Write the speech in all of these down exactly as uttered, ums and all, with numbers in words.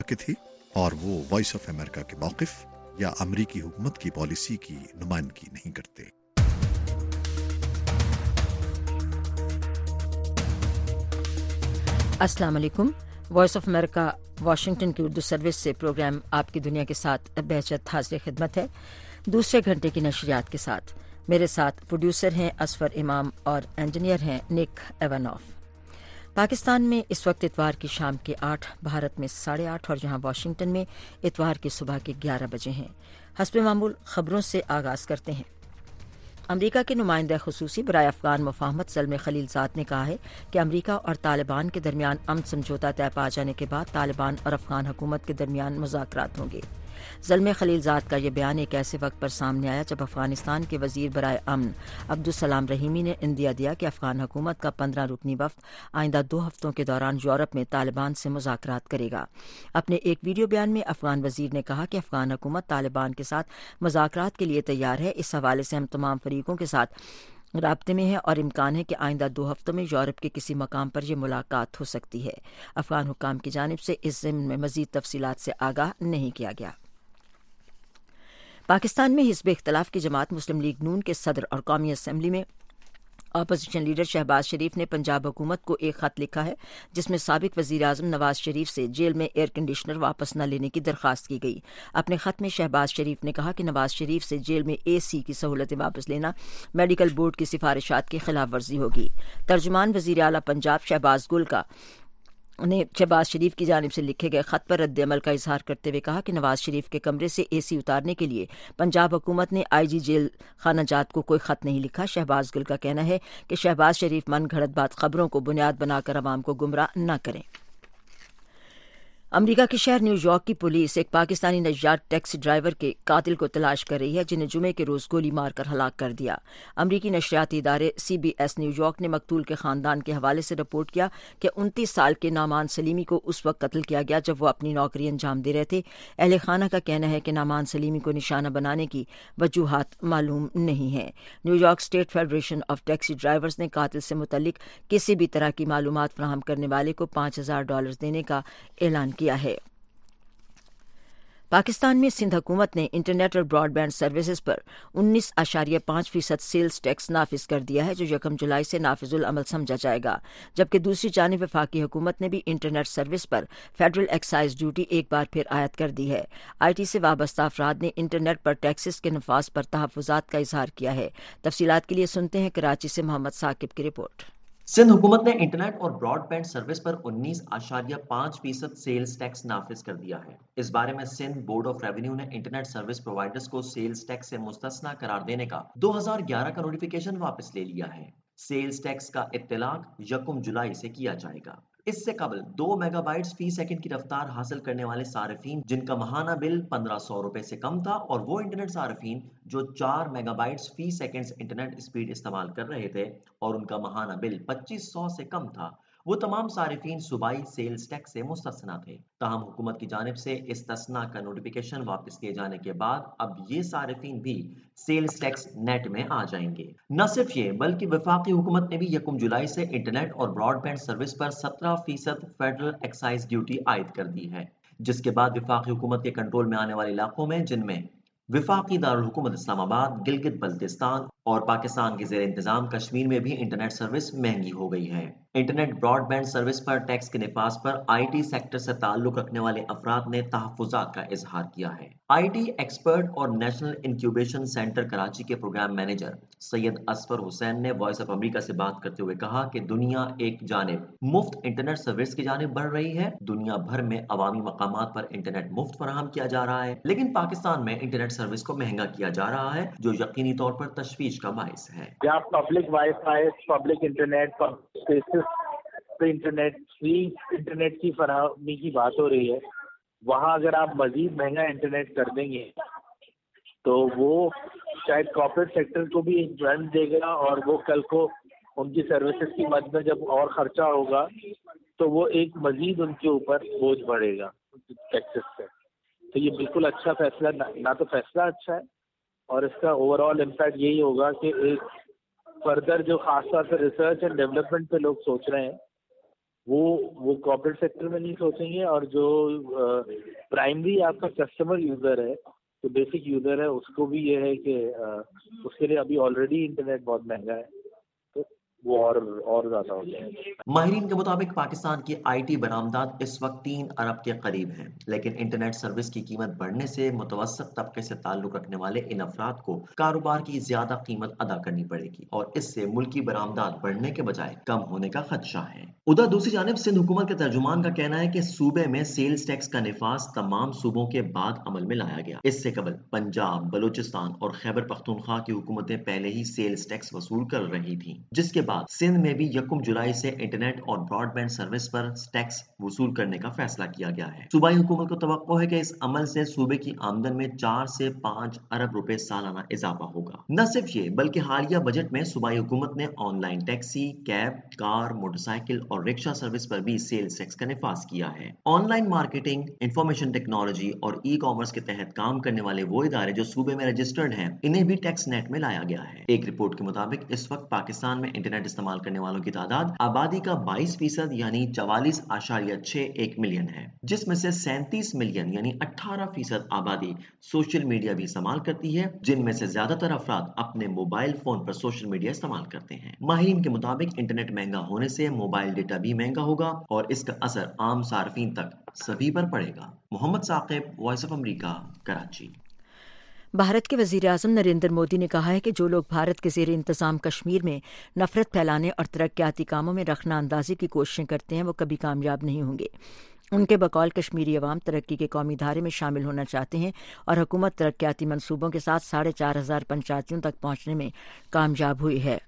کی تھی اور وہ وائس آف امریکہ کے موقف یا امریکی حکومت کی پالیسی کی نمائندگی نہیں کرتے۔ السلام علیکم۔ وائس آف امریکہ واشنگٹن کی اردو سروس سے پروگرام آپ کی دنیا کے ساتھ بہجت حاضر خدمت ہے، دوسرے گھنٹے کی نشریات کے ساتھ۔ میرے ساتھ پروڈیوسر ہیں اسفر امام اور انجینئر ہیں نک ایوانوف۔ پاکستان میں اس وقت اتوار کی شام کے آٹھ، بھارت میں ساڑھے آٹھ اور یہاں واشنگٹن میں اتوار کی صبح کے گیارہ بجے ہیں۔ حسب معمول خبروں سے آغاز کرتے ہیں۔ امریکہ کے نمائندہ خصوصی برائے افغان مفاہمت زلمے خلیل زاد نے کہا ہے کہ امریکہ اور طالبان کے درمیان امن سمجھوتہ طے پا جانے کے بعد طالبان اور افغان حکومت کے درمیان مذاکرات ہوں گے۔ زلمے خلیل زاد کا یہ بیان ایک ایسے وقت پر سامنے آیا جب افغانستان کے وزیر برائے امن عبدالسلام رحیمی نے اندیا دیا کہ افغان حکومت کا پندرہ رکنی وفد آئندہ دو ہفتوں کے دوران یورپ میں طالبان سے مذاکرات کرے گا۔ اپنے ایک ویڈیو بیان میں افغان وزیر نے کہا کہ افغان حکومت طالبان کے ساتھ مذاکرات کے لیے تیار ہے۔ اس حوالے سے ہم تمام فریقوں کے ساتھ رابطے میں ہے اور امکان ہے کہ آئندہ دو ہفتوں میں یورپ کے کسی مقام پر یہ ملاقات ہو سکتی ہے۔ افغان حکام کی جانب سے اس ضمن میں مزید تفصیلات سے آگاہ نہیں کیا گیا۔ پاکستان میں حزب اختلاف کی جماعت مسلم لیگ نون کے صدر اور قومی اسمبلی میں اپوزیشن لیڈر شہباز شریف نے پنجاب حکومت کو ایک خط لکھا ہے جس میں سابق وزیر اعظم نواز شریف سے جیل میں ایئر کنڈیشنر واپس نہ لینے کی درخواست کی گئی۔ اپنے خط میں شہباز شریف نے کہا کہ نواز شریف سے جیل میں اے سی کی سہولتیں واپس لینا میڈیکل بورڈ کی سفارشات کی خلاف ورزی ہوگی۔ ترجمان وزیر اعلیٰ پنجاب شہباز گل کا نے شہباز شریف کی جانب سے لکھے گئے خط پر رد عمل کا اظہار کرتے ہوئے کہا کہ نواز شریف کے کمرے سے اے سی اتارنے کے لیے پنجاب حکومت نے آئی جی جیل خانہ جات کو کوئی خط نہیں لکھا۔ شہباز گل کا کہنا ہے کہ شہباز شریف من گھڑت بات خبروں کو بنیاد بنا کر عوام کو گمراہ نہ کریں۔ امریکہ کے شہر نیو یارک کی پولیس ایک پاکستانی نجار ٹیکسی ڈرائیور کے قاتل کو تلاش کر رہی ہے جنہیں جمعے کے روز گولی مار کر ہلاک کر دیا۔ امریکی نشریاتی ادارے C B S New York نے مقتول کے خاندان کے حوالے سے رپورٹ کیا کہ انتیس سال کے نعمان سلیمی کو اس وقت قتل کیا گیا جب وہ اپنی نوکری انجام دے رہے تھے۔ اہل خانہ کا کہنا ہے کہ نعمان سلیمی کو نشانہ بنانے کی وجوہات معلوم نہیں ہیں۔ New York state federation of taxi drivers نے قاتل سے متعلق کسی بھی طرح کی معلومات فراہم کرنے والے کو پانچ ہزار ڈالر دینے کا اعلان کیا ہے۔ پاکستان میں سندھ حکومت نے انٹرنیٹ اور براڈ بینڈ سروسز پر انیس اشاریہ پانچ فیصد سیلز ٹیکس نافذ کر دیا ہے جو یکم جولائی سے نافذ العمل سمجھا جائے گا، جبکہ دوسری جانب وفاقی حکومت نے بھی انٹرنیٹ سروس پر فیڈرل ایکسائز ڈیوٹی ایک بار پھر عائد کر دی ہے۔ آئی ٹی سے وابستہ افراد نے انٹرنیٹ پر ٹیکسز کے نفاذ پر تحفظات کا اظہار کیا ہے۔ تفصیلات کے لیے سنتے ہیں کراچی سے محمد ثاقب کی رپورٹ۔ سندھ حکومت نے انٹرنیٹ اور براڈ بینڈ سروس پر انیس اشاریہ پانچ فیصد سیلز ٹیکس نافذ کر دیا ہے۔ اس بارے میں سندھ بورڈ آف ریونیو نے انٹرنیٹ سروس پرووائڈرز کو سیلز ٹیکس سے مستثنی قرار دینے کا دو ہزار گیارہ کا نوٹیفیکیشن واپس لے لیا ہے۔ سیلز ٹیکس کا اطلاق یکم جولائی سے کیا جائے گا۔ اس سے قبل دو میگا بائٹس فی سیکنڈ کی رفتار حاصل کرنے والے صارفین جن کا ماہانہ بل پندرہ سو روپے سے کم تھا اور وہ انٹرنیٹ صارفین جو چار میگا بائٹس فی سیکنڈ انٹرنیٹ اسپیڈ استعمال کر رہے تھے اور ان کا ماہانہ بل پچیس سو سے کم تھا، وہ تمام صارفین صوبائی سیلز ٹیکس سے مستثنی تھے۔ تاہم حکومت کی جانب سے استثناء کا نوٹیفیکیشن واپس لیے جانے کے بعد اب یہ صارفین بھی سیلز ٹیکس نیٹ میں آ جائیں گے۔ نہ صرف یہ بلکہ وفاقی حکومت نے بھی یکم جولائی سے انٹرنیٹ اور براڈ بینڈ سروس پر سترہ فیصد فیڈرل ایکسائز ڈیوٹی عائد کر دی ہے، جس کے بعد وفاقی حکومت کے کنٹرول میں آنے والے علاقوں میں جن میں وفاقی دارالحکومت اسلام آباد، گلگت بلتستان اور پاکستان کے زیر انتظام کشمیر میں بھی انٹرنیٹ سروس مہنگی ہو گئی ہے۔ انٹرنیٹ براڈ بینڈ سروس پر ٹیکس کے نفاذ پر آئی ٹی سیکٹر سے تعلق رکھنے والے افراد نے تحفظات کا اظہار کیا ہے۔ آئی ٹی ایکسپرٹ اور نیشنل انکیوبیشن سینٹر کراچی کے پروگرام مینیجر سید اسفر حسین نے وائس آف امریکہ سے بات کرتے ہوئے کہا کہ دنیا ایک جانب مفت انٹرنیٹ سروس کی جانب بڑھ رہی ہے، دنیا بھر میں عوامی مقامات پر انٹرنیٹ مفت فراہم کیا جا رہا ہے، لیکن پاکستان میں انٹرنیٹ سروس کو مہنگا کیا جا رہا ہے جو یقینی طور پر تشویش کا باعث ہے۔ جہاں public wifi, public internet, internet free internet کی فراہمی کی بات ہو رہی ہے، وہاں اگر آپ مزید مہنگا انٹرنیٹ کر دیں گے تو وہ شاید کارپوریٹ سیکٹر کو بھی انفلوئنس دے گا اور وہ کل کو ان کی سروسز کی مد میں جب اور خرچہ ہوگا تو وہ ایک مزید ان کے اوپر بوجھ بڑھے گا ٹیکسز سے۔ تو یہ بالکل اچھا فیصلہ نہ تو فیصلہ اچھا ہے اور اس کا اوور آل امپیکٹ یہی ہوگا کہ ایک فردر جو خاص طور سے ریسرچ اینڈ ڈیولپمنٹ پہ لوگ سوچ رہے ہیں وہ وہ کارپوریٹ سیکٹر میں نہیں سوچیں گے، اور جو پرائمری آپ کا کسٹمر یوزر ہے، جو بیسک یوزر ہے، اس کو بھی یہ ہے کہ اس کے لیے ابھی آلریڈی انٹرنیٹ بہت مہنگا ہے، تو وہ اور اور زیادہ ہو جائے گا۔ ماہرین کے مطابق پاکستان کی آئی ٹی برآمدات اس وقت تین ارب کے قریب ہیں، لیکن انٹرنیٹ سروس کی قیمت بڑھنے سے متوسط طبقے سے تعلق رکھنے والے ان افراد کو کاروبار کی زیادہ قیمت ادا کرنی پڑے گی اور اس سے ملکی برآمدات بڑھنے کے بجائے کم ہونے کا خدشہ ہے۔ ادھر دوسری جانب سندھ حکومت کے ترجمان کا کہنا ہے کہ صوبے میں سیلز ٹیکس کا نفاذ تمام صوبوں کے بعد عمل میں لایا گیا۔ اس سے قبل پنجاب، بلوچستان اور خیبر پختونخوا کی حکومتیں پہلے ہی سیلز ٹیکس وصول کر رہی تھیں، جس کے بعد سندھ میں بھی یکم جولائی سے انٹرنیٹ اور براڈ بینڈ سروس پر ٹیکس وصول کرنے کا فیصلہ کیا گیا ہے۔ صوبائی حکومت کو توقع ہے کہ اس عمل سے صوبے کی آمدن میں چار سے پانچ ارب روپے سالانہ اضافہ ہوگا۔ نہ صرف یہ بلکہ حالیہ بجٹ میں صوبائی حکومت نے online taxi, cab, car, motorcycle اور رکشہ سروس پر بھی سیلز ٹیکس کا نفاذ کیا ہے۔ Online marketing, information technology اور ای کامرس کے تحت کام کرنے والے وہ ادارے جو صوبے میں رجسٹرڈ ہیں، انہیں بھی ٹیکس نیٹ میں لایا گیا ہے۔ ایک رپورٹ کے مطابق اس وقت پاکستان میں انٹرنیٹ استعمال کرنے والوں کی تعداد آبادی کا بائیس فیصد یعنی چوالیس اشاریہ چھ ایک ملین ہے، جس میں سے سینتیس ملین یعنی اٹھارہ فیصد آبادی سوشل میڈیا بھی استعمال کرتی ہے، جن میں سے زیادہ تر افراد اپنے موبائل فون پر سوشل میڈیا استعمال کرتے ہیں۔ ماہرین کے مطابق انٹرنیٹ مہنگا ہونے سے موبائل ڈیٹا بھی مہنگا ہوگا اور اس کا اثر عام صارفین تک سبھی پر پڑے گا۔ Muhammad Saqib, voice of America, Karachi. Bharat کے وزیر اعظم نریندر مودی نے کہا ہے کہ جو لوگ بھارت کے زیر انتظام کشمیر میں نفرت پھیلانے اور ترقیاتی کاموں میں رخنہ اندازی کی کوششیں کرتے ہیں وہ کبھی کامیاب نہیں ہوں گے۔ ان کے بقول کشمیری عوام ترقی کے قومی دھارے میں شامل ہونا چاہتے ہیں اور حکومت ترقیاتی منصوبوں کے ساتھ ساڑھے چار ہزار پنچایتوں تک پہنچنے میں کامیاب ہوئی ہے۔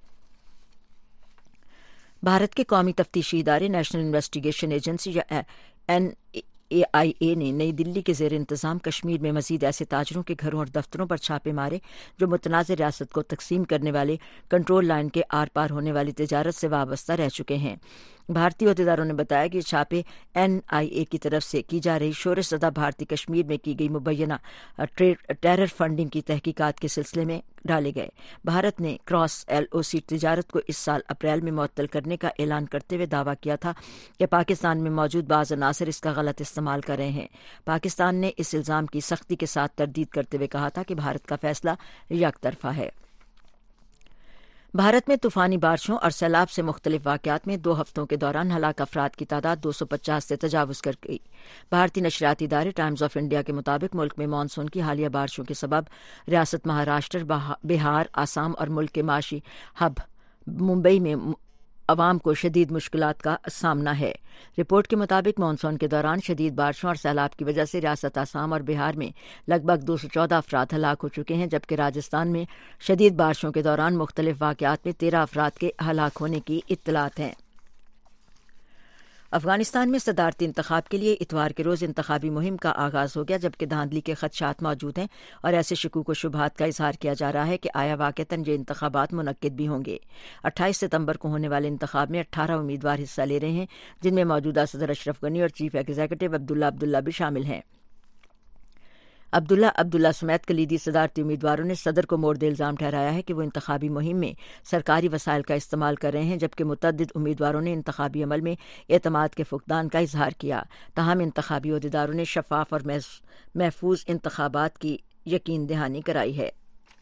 بھارت کے قومی تفتیشی ادارے نیشنل انویسٹیگیشن ایجنسی یا این اے آئی اے نے نئی دلی کے زیر انتظام کشمیر میں مزید ایسے تاجروں کے گھروں اور دفتروں پر چھاپے مارے جو متنازع ریاست کو تقسیم کرنے والے کنٹرول لائن کے آر پار ہونے والی تجارت سے وابستہ رہ چکے ہیں۔ بھارتی عہدیداروں نے بتایا کہ یہ چھاپے این آئی اے کی طرف سے کی جا رہی شورش زدہ بھارتی کشمیر میں کی گئی مبینہ ٹیرر فنڈنگ کی تحقیقات کے سلسلے میں ڈالے گئے۔ بھارت نے کراس ایل او سی تجارت کو اس سال اپریل میں معطل کرنے کا اعلان کرتے ہوئے دعویٰ کیا تھا کہ پاکستان میں موجود بعض عناصر اس کا غلط استعمال کر رہے ہیں۔ پاکستان نے اس الزام کی سختی کے ساتھ تردید کرتے ہوئے کہا تھا کہ بھارت کا فیصلہ یک طرفہ ہے۔ بھارت میں طوفانی بارشوں اور سیلاب سے مختلف واقعات میں دو ہفتوں کے دوران ہلاک افراد کی تعداد دو سو پچاس سے تجاوز کر گئی۔ بھارتی نشریاتی ادارے ٹائمز آف انڈیا کے مطابق ملک میں مانسون کی حالیہ بارشوں کے سبب ریاست مہاراشٹر، بہار، آسام اور ملک کے معاشی ہب ممبئی میں عوام کو شدید مشکلات کا سامنا ہے۔ رپورٹ کے مطابق مانسون کے دوران شدید بارشوں اور سیلاب کی وجہ سے ریاست آسام اور بہار میں لگ بھگ دو سو چودہ افراد ہلاک ہو چکے ہیں، جبکہ راجستھان میں شدید بارشوں کے دوران مختلف واقعات میں تیرہ افراد کے ہلاک ہونے کی اطلاعات ہیں۔ افغانستان میں صدارتی انتخاب کے لیے اتوار کے روز انتخابی مہم کا آغاز ہو گیا، جبکہ دھاندلی کے خدشات موجود ہیں اور ایسے شکوک و شبہات کا اظہار کیا جا رہا ہے کہ آیا واقعتاً یہ انتخابات منعقد بھی ہوں گے۔ اٹھائیس ستمبر کو ہونے والے انتخاب میں اٹھارہ امیدوار حصہ لے رہے ہیں، جن میں موجودہ صدر اشرف غنی اور چیف ایگزیکٹو عبداللہ عبداللہ بھی شامل ہیں۔ عبداللہ عبداللہ سمیت کلیدی صدارتی امیدواروں نے صدر کو مورد الزام ٹھہرایا ہے کہ وہ انتخابی مہم میں سرکاری وسائل کا استعمال کر رہے ہیں، جبکہ متعدد امیدواروں نے انتخابی عمل میں اعتماد کے فقدان کا اظہار کیا۔ تاہم انتخابی عہدیداروں نے شفاف اور محفوظ انتخابات کی یقین دہانی کرائی ہے۔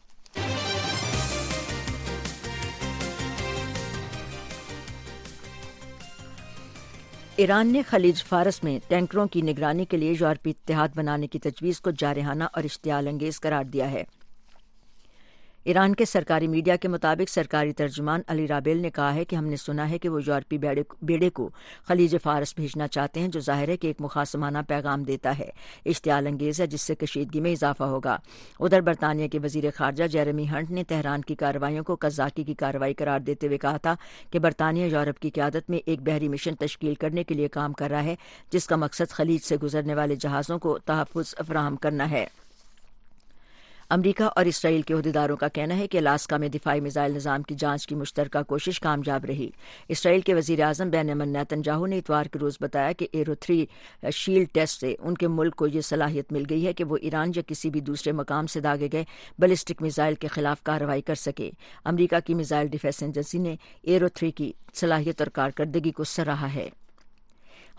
ایران نے خلیج فارس میں ٹینکروں کی نگرانی کے لیے یورپی اتحاد بنانے کی تجویز کو جارحانہ اور اشتعال انگیز قرار دیا ہے۔ ایران کے سرکاری میڈیا کے مطابق سرکاری ترجمان علی رابیل نے کہا ہے کہ ہم نے سنا ہے کہ وہ یورپی بیڑے کو خلیج فارس بھیجنا چاہتے ہیں، جو ظاہر ہے کہ ایک مخاصمانہ پیغام دیتا ہے، اشتعال انگیز ہے، جس سے کشیدگی میں اضافہ ہوگا۔ ادھر برطانیہ کے وزیر خارجہ جیریمی ہنٹ نے تہران کی کارروائیوں کو قذاقی کی کارروائی قرار دیتے ہوئے کہا تھا کہ برطانیہ یورپ کی قیادت میں ایک بحری مشن تشکیل کرنے کے لیے کام کر رہا ہے، جس کا مقصد خلیج سے گزرنے والے جہازوں کو تحفظ فراہم کرنا ہے۔ امریکا اور اسرائیل کے عہدیداروں کا کہنا ہے کہ الاسکا میں دفاعی میزائل نظام کی جانچ کی مشترکہ کوشش کامیاب رہی۔ اسرائیل کے وزیر اعظم بنیامین نیتن یاہو نے اتوار کے روز بتایا کہ ایرو تھری شیلڈ ٹیسٹ سے ان کے ملک کو یہ صلاحیت مل گئی ہے کہ وہ ایران یا کسی بھی دوسرے مقام سے داغے گئے بیلسٹک میزائل کے خلاف کارروائی کر سکے۔ امریکہ کی میزائل ڈیفنس ایجنسی نے ایرو تھری کی صلاحیت اور کارکردگی کو سراہا ہے۔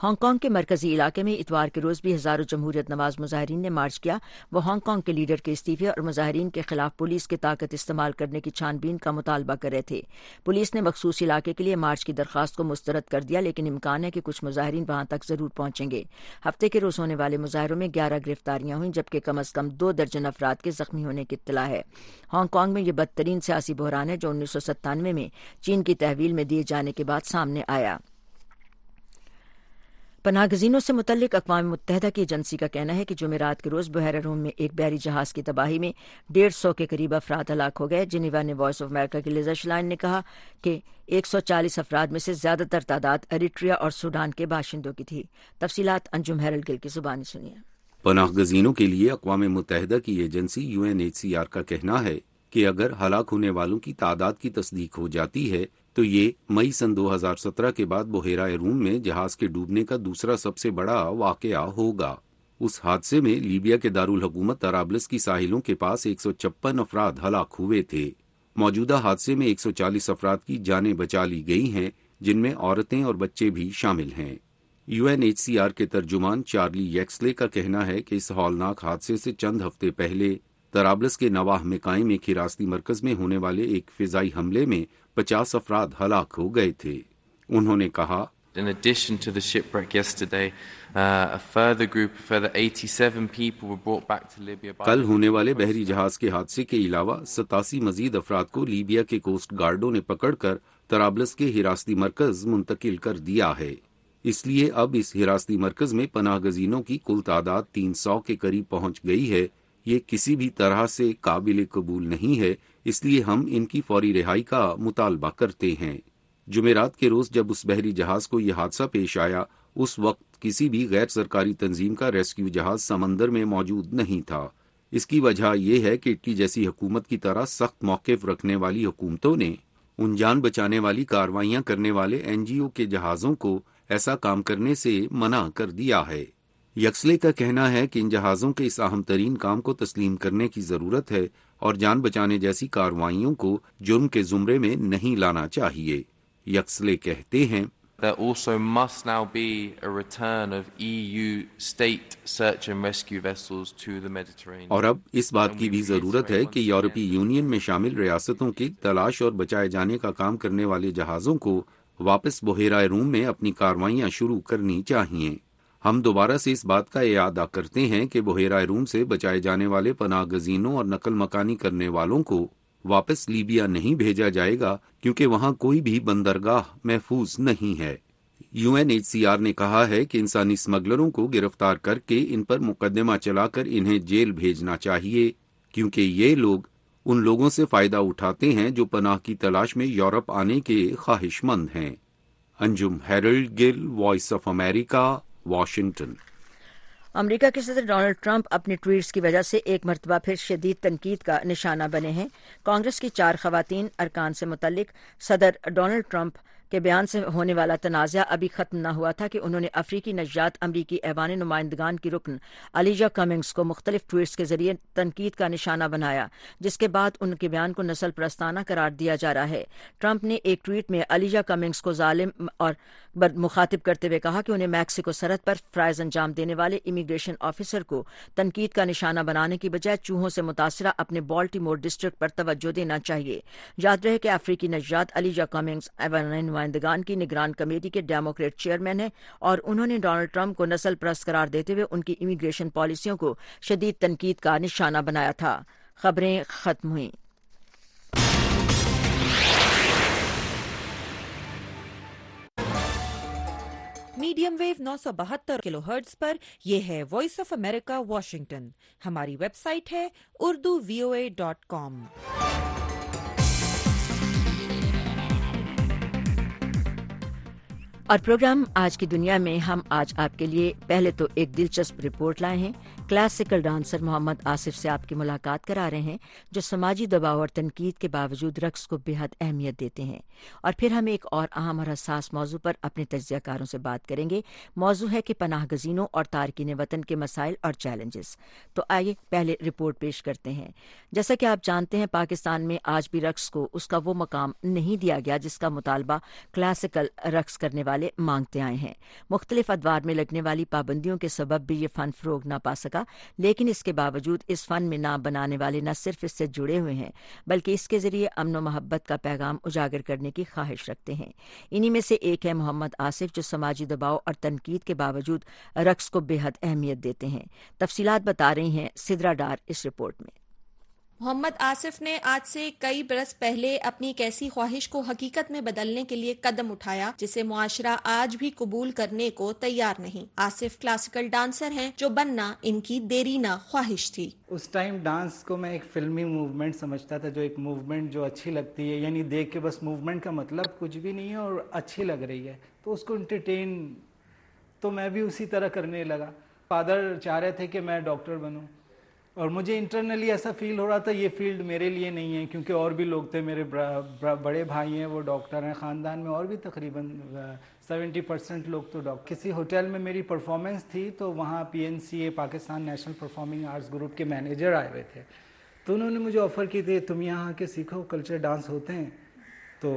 ہانگ کانگ کے مرکزی علاقے میں اتوار کے روز بھی ہزاروں جمہوریت نواز مظاہرین نے مارچ کیا۔ وہ ہانگ کانگ کے لیڈر کے استعفے اور مظاہرین کے خلاف پولیس کی طاقت استعمال کرنے کی چھان بین کا مطالبہ کر رہے تھے۔ پولیس نے مخصوص علاقے کے لیے مارچ کی درخواست کو مسترد کر دیا، لیکن امکان ہے کہ کچھ مظاہرین وہاں تک ضرور پہنچیں گے۔ ہفتے کے روز ہونے والے مظاہروں میں گیارہ گرفتاریاں ہوئیں، جبکہ کم از کم دو درجن افراد کے زخمی ہونے کی اطلاع ہے۔ ہانگ کانگ میں یہ بدترین سیاسی بحران ہے جو انیس سو ستانوے میں چین کی تحویل میں دیے جانے کے بعد سامنے آیا۔ پناہ گزینوں سے متعلق اقوام متحدہ کی ایجنسی کا کہنا ہے کہ جمعرات کے روز بحیرہ روم میں ایک بحری جہاز کی تباہی میں ڈیڑھ سو کے قریب افراد ہلاک ہو گئے۔ جنیوا نے وائس آف امریکہ کی لیزا شلائن نے کہا کہ ایک سو چالیس افراد میں سے زیادہ تر تعداد ایریٹریا اور سوڈان کے باشندوں کی تھی۔ تفصیلات انجم ہیرلڈ گل کی زبانی سنیے۔ پناہ گزینوں کے لیے اقوام متحدہ کی agency U N H C R کا کہنا ہے کہ اگر ہلاک ہونے والوں کی تعداد کی تصدیق ہو جاتی ہے تو یہ مئی سن دو ہزار سترہ کے بعد بحیرہ روم میں جہاز کے ڈوبنے کا دوسرا سب سے بڑا واقعہ ہوگا۔ اس حادثے میں لیبیا کے دارالحکومت طرابلس کی ساحلوں کے پاس ایک سو چھپن افراد ہلاک ہوئے تھے۔ موجودہ حادثے میں ایک سو چالیس افراد کی جانیں بچا لی گئی ہیں، جن میں عورتیں اور بچے بھی شامل ہیں۔ U N H C R کے ترجمان چارلی یکسلے کا کہنا ہے کہ اس ہولناک حادثے سے چند ہفتے پہلے طرابلس کے نواح میں قائم ایک حراستی مرکز میں ہونے والے ایک فضائی حملے میں پچاس افراد ہلاک ہو گئے تھے۔ انہوں نے کہا In addition to the shipwreck yesterday, uh, a further group, a further eighty-seven people were brought back to Libya by کل ہونے والے بحری جہاز کے حادثے کے علاوہ ستاسی مزید افراد کو لیبیا کے کوسٹ گارڈوں نے پکڑ کر طرابلس کے حراستی مرکز منتقل کر دیا ہے۔ اس لیے اب اس حراستی مرکز میں پناہ گزینوں کی کل تعداد تین سو کے قریب پہنچ گئی ہے۔ یہ کسی بھی طرح سے قابل قبول نہیں ہے، اس لیے ہم ان کی فوری رہائی کا مطالبہ کرتے ہیں۔ جمعرات کے روز جب اس بحری جہاز کو یہ حادثہ پیش آیا، اس وقت کسی بھی غیر سرکاری تنظیم کا ریسکیو جہاز سمندر میں موجود نہیں تھا۔ اس کی وجہ یہ ہے کہ اٹلی جیسی حکومت کی طرح سخت موقف رکھنے والی حکومتوں نے ان جان بچانے والی کارروائیاں کرنے والے این جی او کے جہازوں کو ایسا کام کرنے سے منع کر دیا ہے۔ یکسلے کا کہنا ہے کہ ان جہازوں کے اس اہم ترین کام کو تسلیم کرنے کی ضرورت ہے اور جان بچانے جیسی کارروائیوں کو جرم کے زمرے میں نہیں لانا چاہیے۔ یکسلے کہتے ہیں There also must now be a return of E U state search and rescue vessels to the Mediterranean. اور اب اس بات کی بھی ضرورت ہے کہ یورپی یونین میں شامل ریاستوں کی تلاش اور بچائے جانے کا کام کرنے والے جہازوں کو واپس بحیرہ روم میں اپنی کارروائیاں شروع کرنی چاہیے۔ ہم دوبارہ سے اس بات کا اعادہ کرتے ہیں کہ بحیرہ روم سے بچائے جانے والے پناہ گزینوں اور نقل مکانی کرنے والوں کو واپس لیبیا نہیں بھیجا جائے گا، کیونکہ وہاں کوئی بھی بندرگاہ محفوظ نہیں ہے۔ U N H C R نے کہا ہے کہ انسانی اسمگلروں کو گرفتار کر کے ان پر مقدمہ چلا کر انہیں جیل بھیجنا چاہیے، کیونکہ یہ لوگ ان لوگوں سے فائدہ اٹھاتے ہیں جو پناہ کی تلاش میں یورپ آنے کے خواہش مند ہیں۔ Anjum Harold Gill, voice of America, Washington. امریکہ کے صدر ڈونلڈ ٹرمپ اپنے ٹویٹس کی وجہ سے ایک مرتبہ پھر شدید تنقید کا نشانہ بنے ہیں۔ کانگریس کی چار خواتین ارکان سے متعلق صدر ڈونلڈ ٹرمپ کے بیان سے ہونے والا تنازع ابھی ختم نہ ہوا تھا کہ انہوں نے افریقی نژاد امریکی ایوان نمائندگان کی رکن الیجا کمنگز کو مختلف ٹویٹس کے ذریعے تنقید کا نشانہ بنایا، جس کے بعد ان کے بیان کو نسل پرستانہ قرار دیا جا رہا ہے۔ ٹرمپ نے ایک ٹویٹ میں الیجا کمنگز کو ظالم اور مخاطب کرتے ہوئے کہا کہ انہیں میکسیکو سرحد پر فرائض انجام دینے والے امیگریشن آفیسر کو تنقید کا نشانہ بنانے کی بجائے چوہوں سے متاثرہ اپنے بالٹیمور ڈسٹرکٹ پر توجہ دینا چاہیے۔ یاد رہے کہ افریقی نژاد الیجا کمنگز ایوان نمائندگان کی نگران کمیٹی کے ڈیموکریٹ چیئرمین ہیں اور انہوں نے ڈونلڈ ٹرمپ کو نسل پرست قرار دیتے ہوئے ان کی امیگریشن پالیسیوں کو شدید تنقید کا نشانہ بنایا تھا۔ خبریں ختم ہوئیں۔ میڈیم ویو نو سو بہتر کلو ہرٹز پر یہ ہے وائس آف امریکہ واشنگٹن۔ ہماری ویب سائٹ ہے Urdu V O A dot کام۔ اور پروگرام آج کی دنیا میں ہم آج آپ کے لیے پہلے تو ایک دلچسپ رپورٹ لائے ہیں۔ کلاسیکل ڈانسر محمد آصف سے آپ کی ملاقات کرا رہے ہیں، جو سماجی دباؤ اور تنقید کے باوجود رقص کو بے حد اہمیت دیتے ہیں۔ اور پھر ہم ایک اور اہم اور حساس موضوع پر اپنے تجزیہ کاروں سے بات کریں گے۔ موضوع ہے کہ پناہ گزینوں اور تارکین وطن کے مسائل اور چیلنجز۔ تو آئیے پہلے رپورٹ پیش کرتے ہیں۔ جیسا کہ آپ جانتے ہیں، پاکستان میں آج بھی رقص کو اس کا وہ مقام نہیں دیا گیا جس کا مطالبہ کلاسیکل رقص کرنے والے والے مانگتے آئے ہیں۔ مختلف ادوار میں لگنے والی پابندیوں کے سبب بھی یہ فن فروغ نہ پا سکا، لیکن اس کے باوجود اس فن میں نام بنانے والے نہ صرف اس سے جڑے ہوئے ہیں بلکہ اس کے ذریعے امن و محبت کا پیغام اجاگر کرنے کی خواہش رکھتے ہیں۔ انہی میں سے ایک ہے محمد آصف، جو سماجی دباؤ اور تنقید کے باوجود رقص کو بے حد اہمیت دیتے ہیں۔ تفصیلات بتا رہی ہیں سدرا ڈار اس رپورٹ میں۔ محمد آصف نے آج سے کئی برس پہلے اپنی ایک ایسی خواہش کو حقیقت میں بدلنے کے لیے قدم اٹھایا جسے معاشرہ آج بھی قبول کرنے کو تیار نہیں۔ آصف کلاسیکل ڈانسر ہیں جو بننا ان کی دیرینہ خواہش تھی۔ اس ٹائم ڈانس کو میں ایک فلمی موومنٹ سمجھتا تھا، جو ایک موومنٹ جو اچھی لگتی ہے، یعنی دیکھ کے بس موومنٹ کا مطلب کچھ بھی نہیں ہے اور اچھی لگ رہی ہے تو اس کو انٹرٹین، تو میں بھی اسی طرح کرنے لگا۔ فادر چاہ رہے تھے کہ میں ڈاکٹر بنوں اور مجھے انٹرنلی ایسا فیل ہو رہا تھا یہ فیلڈ میرے لیے نہیں ہے، کیونکہ اور بھی لوگ تھے، میرے بڑے بھائی ہیں وہ ڈاکٹر ہیں، خاندان میں اور بھی تقریباً سیونٹی پرسینٹ لوگ تو ڈاکٹر۔ کسی ہوٹل میں میری پرفارمنس تھی تو وہاں P N C A Pakistan national performing arts group کے مینیجر آئے ہوئے تھے، تو انہوں نے مجھے آفر کی تھی تم یہاں کے سیکھو، کلچر ڈانس ہوتے ہیں، تو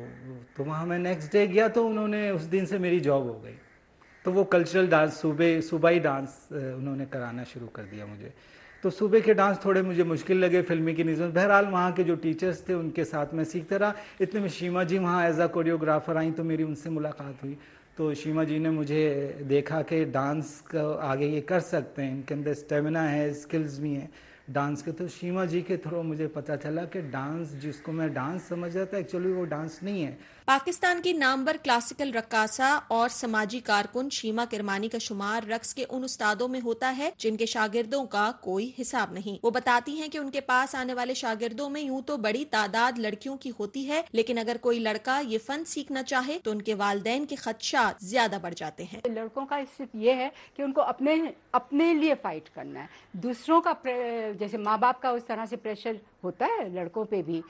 تو وہاں میں نیکسٹ ڈے گیا تو انہوں نے اس دن سے میری جاب ہو گئی، تو وہ کلچرل ڈانس صوبے صوبائی ڈانس انہوں نے کرانا شروع کر دیا مجھے۔ تو صوبے کے ڈانس تھوڑے مجھے مشکل لگے فلمی کی نسبت، بہرحال وہاں کے جو ٹیچرز تھے ان کے ساتھ میں سیکھتا رہا۔ اتنے میں شیما جی وہاں ایز اے کوریوگرافر آئیں تو میری ان سے ملاقات ہوئی، تو شیما جی نے مجھے دیکھا کہ ڈانس کا آگے یہ کر سکتے ہیں، ان کے اندر اسٹیمنا ہے، اسکلز بھی ہیں ڈانس کے، تو شیما جی کے تھرو مجھے پتہ چلا کہ ڈانس جس کو میں ڈانس سمجھ رہا تھا ایکچولی وہ ڈانس نہیں ہے۔ پاکستان کی نامور کلاسیکل رقاصہ اور سماجی کارکن شیما کرمانی کا شمار رقص کے ان استادوں میں ہوتا ہے جن کے شاگردوں کا کوئی حساب نہیں۔ وہ بتاتی ہیں کہ ان کے پاس آنے والے شاگردوں میں یوں تو بڑی تعداد لڑکیوں کی ہوتی ہے، لیکن اگر کوئی لڑکا یہ فن سیکھنا چاہے تو ان کے والدین کے خدشات زیادہ بڑھ جاتے ہیں۔ لڑکوں کا صرف یہ ہے کہ ان کو اپنے اپنے لیے فائٹ کرنا ہے، دوسروں کا جیسے ماں باپ کا اس طرح سے پریشر ہوتا ہے لڑکوں پہ بھی۔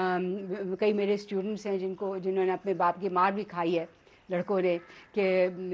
کئی میرے اسٹوڈنٹس ہیں جن کو جنہوں نے اپنے باپ کی مار بھی کھائی ہے لڑکوں نے کہ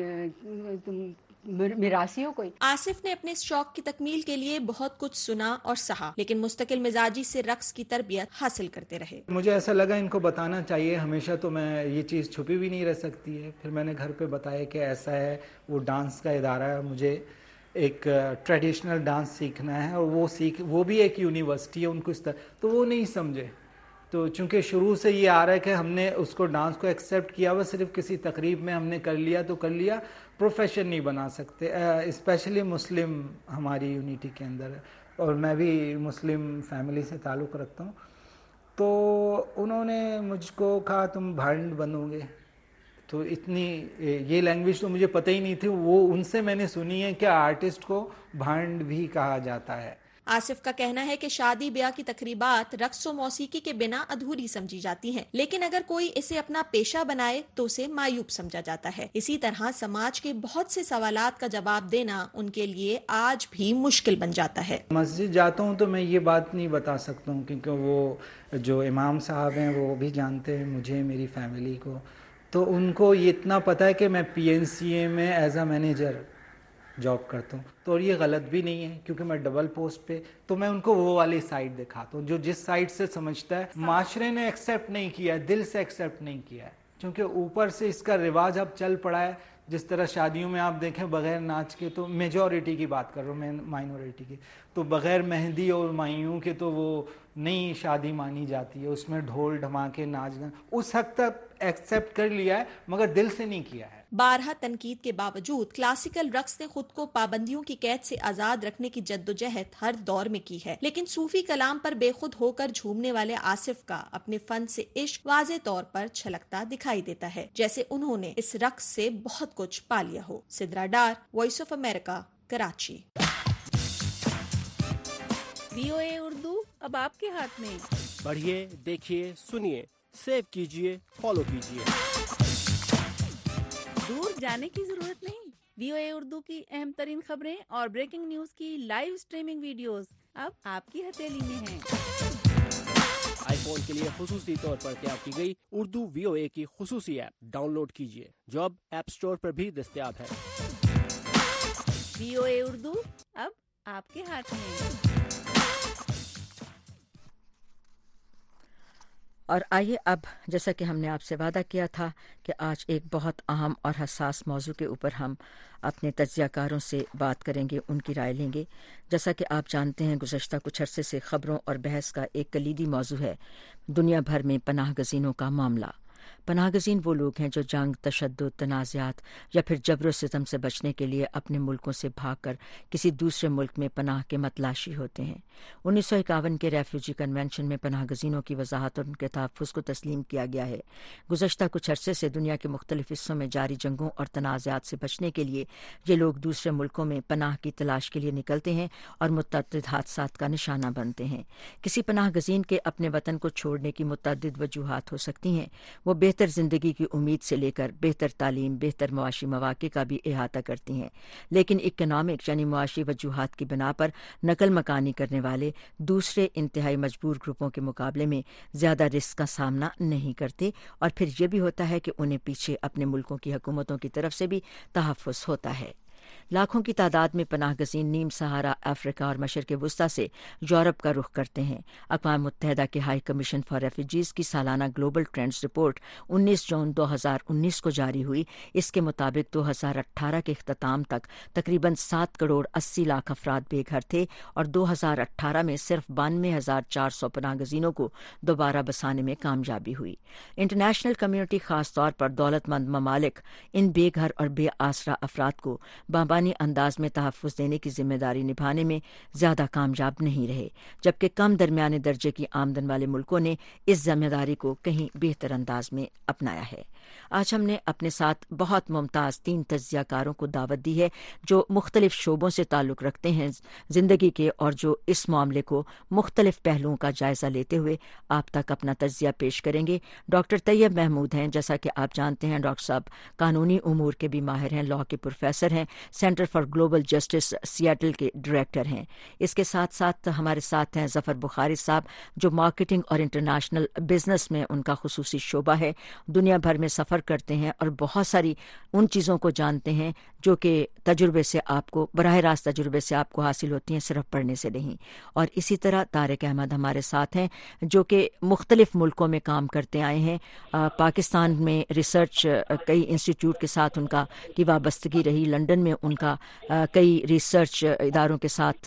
تم میراثی ہو کوئی۔ آصف نے اپنے اس شوق کی تکمیل کے لیے بہت کچھ سنا اور سہا، لیکن مستقل مزاجی سے رقص کی تربیت حاصل کرتے رہے۔ مجھے ایسا لگا ان کو بتانا چاہیے، ہمیشہ تو میں یہ چیز چھپی بھی نہیں رہ سکتی ہے۔ پھر میں نے گھر پہ بتایا کہ ایسا ہے، وہ ڈانس کا ادارہ ہے، مجھے ایک ٹریڈیشنل ڈانس سیکھنا ہے اور وہ سیکھ وہ بھی ایک یونیورسٹی ہے ان کو اس طرح، تو وہ نہیں سمجھے۔ تو چونکہ شروع سے یہ آ رہا ہے کہ ہم نے اس کو ڈانس کو ایکسیپٹ کیا ہوا، صرف کسی تقریب میں ہم نے کر لیا تو کر لیا، پروفیشن نہیں بنا سکتے، اسپیشلی مسلم ہماری یونٹی کے اندر، اور میں بھی مسلم فیملی سے تعلق رکھتا ہوں۔ تو انہوں نے مجھ کو کہا تم بھانڈ بنو گے، تو اتنی یہ لینگویج تو مجھے پتہ ہی نہیں تھی، وہ ان سے میں نے سنی ہے کہ آرٹسٹ کو بھانڈ بھی کہا جاتا ہے۔ آصف کا کہنا ہے کہ شادی بیاہ کی تقریبات رقص و موسیقی کے بنا ادھوری سمجھی جاتی ہیں، لیکن اگر کوئی اسے اپنا پیشہ بنائے تو اسے معیوب سمجھا جاتا ہے۔ اسی طرح سماج کے بہت سے سوالات کا جواب دینا ان کے لیے آج بھی مشکل بن جاتا ہے۔ مسجد جاتا ہوں تو میں یہ بات نہیں بتا سکتا ہوں، کیونکہ وہ جو امام صاحب ہیں وہ بھی جانتے ہیں مجھے، میری فیملی کو، تو ان کو یہ اتنا پتہ ہے کہ میں پی این سی اے میں ایز اے مینیجر جاب کرتا ہوں، تو اور یہ غلط بھی نہیں ہے کیونکہ میں ڈبل پوسٹ پہ، تو میں ان کو وہ والی سائڈ دکھاتا ہوں جو جس سائڈ سے سمجھتا ہے۔ معاشرے نے ایکسیپٹ نہیں کیا ہے، دل سے ایکسیپٹ نہیں کیا ہے، کیونکہ اوپر سے اس کا رواج اب چل پڑا ہے۔ جس طرح شادیوں میں آپ دیکھیں بغیر ناچ کے، تو میجورٹی کی بات کر رہا ہوں میں، مائنورٹی کی، تو بغیر مہندی اور مائیوں کے تو وہ نئی شادی مانی جاتی ہے، اس میں ڈھول ڈھماکے ناچ گانا، اس حد تک ایکسیپٹ کر لیا ہے مگر دل سے نہیں کیا ہے۔ بارہا تنقید کے باوجود کلاسیکل رقص نے خود کو پابندیوں کی قید سے آزاد رکھنے کی جدوجہد ہر دور میں کی ہے، لیکن صوفی کلام پر بے خود ہو کر جھومنے والے آصف کا اپنے فن سے عشق واضح طور پر چھلکتا دکھائی دیتا ہے، جیسے انہوں نے اس رقص سے بہت کچھ پا لیا ہو۔ Sidra Dar, voice of America, Karachi. V O A Urdu اب آپ کے ہاتھ میں، پڑھیے، دیکھیے، سنیے، سیو کیجیے، فالو کیجیے۔ دور جانے کی ضرورت نہیں، وی او اے اردو کی اہم ترین خبریں اور بریکنگ نیوز کی لائیو سٹریمنگ ویڈیوز اب آپ کی ہتھیلی میں ہیں۔ آئی فون کے لیے خصوصی طور پر تیار کی گئی اردو وی او اے کی خصوصی ایپ ڈاؤن لوڈ کیجیے، جو اب ایپ سٹور پر بھی دستیاب ہے۔ وی او اے اردو اب آپ کے ہاتھ میں۔ اور آئیے اب، جیسا کہ ہم نے آپ سے وعدہ کیا تھا کہ آج ایک بہت اہم اور حساس موضوع کے اوپر ہم اپنے تجزیہ کاروں سے بات کریں گے، ان کی رائے لیں گے۔ جیسا کہ آپ جانتے ہیں، گزشتہ کچھ عرصے سے خبروں اور بحث کا ایک کلیدی موضوع ہے دنیا بھر میں پناہ گزینوں کا معاملہ۔ پناہ گزین وہ لوگ ہیں جو جنگ، تشدد، تنازعات یا پھر جبر و ستم سے بچنے کے لیے اپنے ملکوں سے بھاگ کر کسی دوسرے ملک میں پناہ کے متلاشی ہوتے ہیں۔ انیس سو اکاون کے ریفیوجی کنونشن میں پناہ گزینوں کی وضاحت اور ان کے تحفظ کو تسلیم کیا گیا ہے۔ گزشتہ کچھ عرصے سے دنیا کے مختلف حصوں میں جاری جنگوں اور تنازعات سے بچنے کے لیے یہ لوگ دوسرے ملکوں میں پناہ کی تلاش کے لیے نکلتے ہیں اور متعدد حادثات کا نشانہ بنتے ہیں۔ کسی پناہ گزین کے اپنے وطن کو چھوڑنے کی متعدد وجوہات ہو سکتی ہیں۔ وہ بہتر زندگی کی امید سے لے کر بہتر تعلیم، بہتر معاشی مواقع کا بھی احاطہ کرتی ہیں، لیکن اکنامک یعنی معاشی وجوہات کی بنا پر نقل مکانی کرنے والے دوسرے انتہائی مجبور گروپوں کے مقابلے میں زیادہ رسک کا سامنا نہیں کرتے، اور پھر یہ بھی ہوتا ہے کہ انہیں پیچھے اپنے ملکوں کی حکومتوں کی طرف سے بھی تحفظ ہوتا ہے۔ لاکھوں کی تعداد میں پناہ گزین نیم سہارا افریقہ اور مشرق وسطیٰ سے یورپ کا رخ کرتے ہیں۔ اقوام متحدہ کے ہائی کمیشن فار ریفیوجیز کی سالانہ گلوبل ٹرینڈز رپورٹ انیس جون دو ہزار انیس کو جاری ہوئی۔ اس کے مطابق دو ہزار اٹھارہ کے اختتام تک تقریباً سات کروڑ اسی لاکھ افراد بے گھر تھے، اور دو ہزار اٹھارہ میں صرف بانوے ہزار چار سو پناہ گزینوں کو دوبارہ بسانے میں کامیابی ہوئی۔ انٹرنیشنل کمیونٹی، خاص طور پر دولت مند ممالک، ان بے گھر اور بے آسرا افراد کو بامبانی انداز میں تحفظ دینے کی ذمہ داری نبھانے میں زیادہ کامیاب نہیں رہے، جبکہ کم درمیانے درجے کی آمدن والے ملکوں نے اس ذمہ داری کو کہیں بہتر انداز میں اپنایا ہے۔ آج ہم نے اپنے ساتھ بہت ممتاز تین تجزیہ کاروں کو دعوت دی ہے جو مختلف شعبوں سے تعلق رکھتے ہیں زندگی کے، اور جو اس معاملے کو مختلف پہلوؤں کا جائزہ لیتے ہوئے آپ تک اپنا تجزیہ پیش کریں گے۔ ڈاکٹر طیب محمود ہیں، جیسا کہ آپ جانتے ہیں ڈاکٹر صاحب قانونی امور کے بھی ماہر ہیں، لاء کے پروفیسر ہیں، centre for global justice Seattle کے ڈائریکٹر ہیں۔ اس کے ساتھ ساتھ ہمارے ساتھ ہیں ظفر بخاری صاحب، جو مارکیٹنگ اور انٹرنیشنل بزنس میں ان کا خصوصی شعبہ ہے، دنیا بھر میں سفر کرتے ہیں اور بہت ساری ان چیزوں کو جانتے ہیں جو کہ تجربے سے آپ کو براہ راست تجربے سے آپ کو حاصل ہوتی ہیں، صرف پڑھنے سے نہیں۔ اور اسی طرح طارق احمد ہمارے ساتھ ہیں، جو کہ مختلف ملکوں میں کام کرتے آئے ہیں۔ پاکستان میں ریسرچ کئی انسٹیٹیوٹ کے ساتھ ان کا کی وابستگی رہی، لندن میں ان کا کئی ریسرچ اداروں کے ساتھ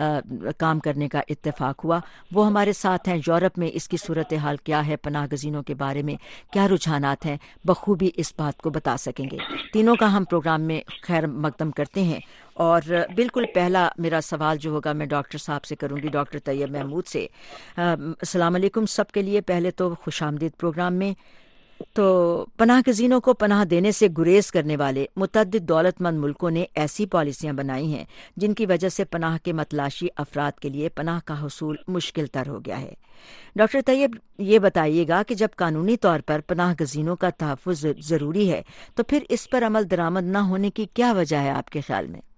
کام کرنے کا اتفاق ہوا۔ وہ ہمارے ساتھ ہیں۔ یورپ میں اس کی صورتحال کیا ہے، پناہ گزینوں کے بارے میں کیا رجحانات ہیں، بخوبی اس بات کو بتا سکیں گے۔ تینوں کا ہم پروگرام میں خیر مقدم کرتے ہیں، اور بالکل پہلا میرا سوال جو ہوگا میں ڈاکٹر صاحب سے کروں گی، ڈاکٹر طیب محمود سے۔ السلام علیکم سب کے لیے، پہلے تو خوش آمدید پروگرام میں۔ تو پناہ گزینوں کو پناہ دینے سے گریز کرنے والے متعدد دولت مند ملکوں نے ایسی پالیسیاں بنائی ہیں جن کی وجہ سے پناہ کے متلاشی افراد کے لیے پناہ کا حصول مشکل تر ہو گیا ہے۔ ڈاکٹر طیب، یہ بتائیے گا کہ جب قانونی طور پر پناہ گزینوں کا تحفظ ضروری ہے تو پھر اس پر عمل درآمد نہ ہونے کی کیا وجہ ہے آپ کے خیال میں؟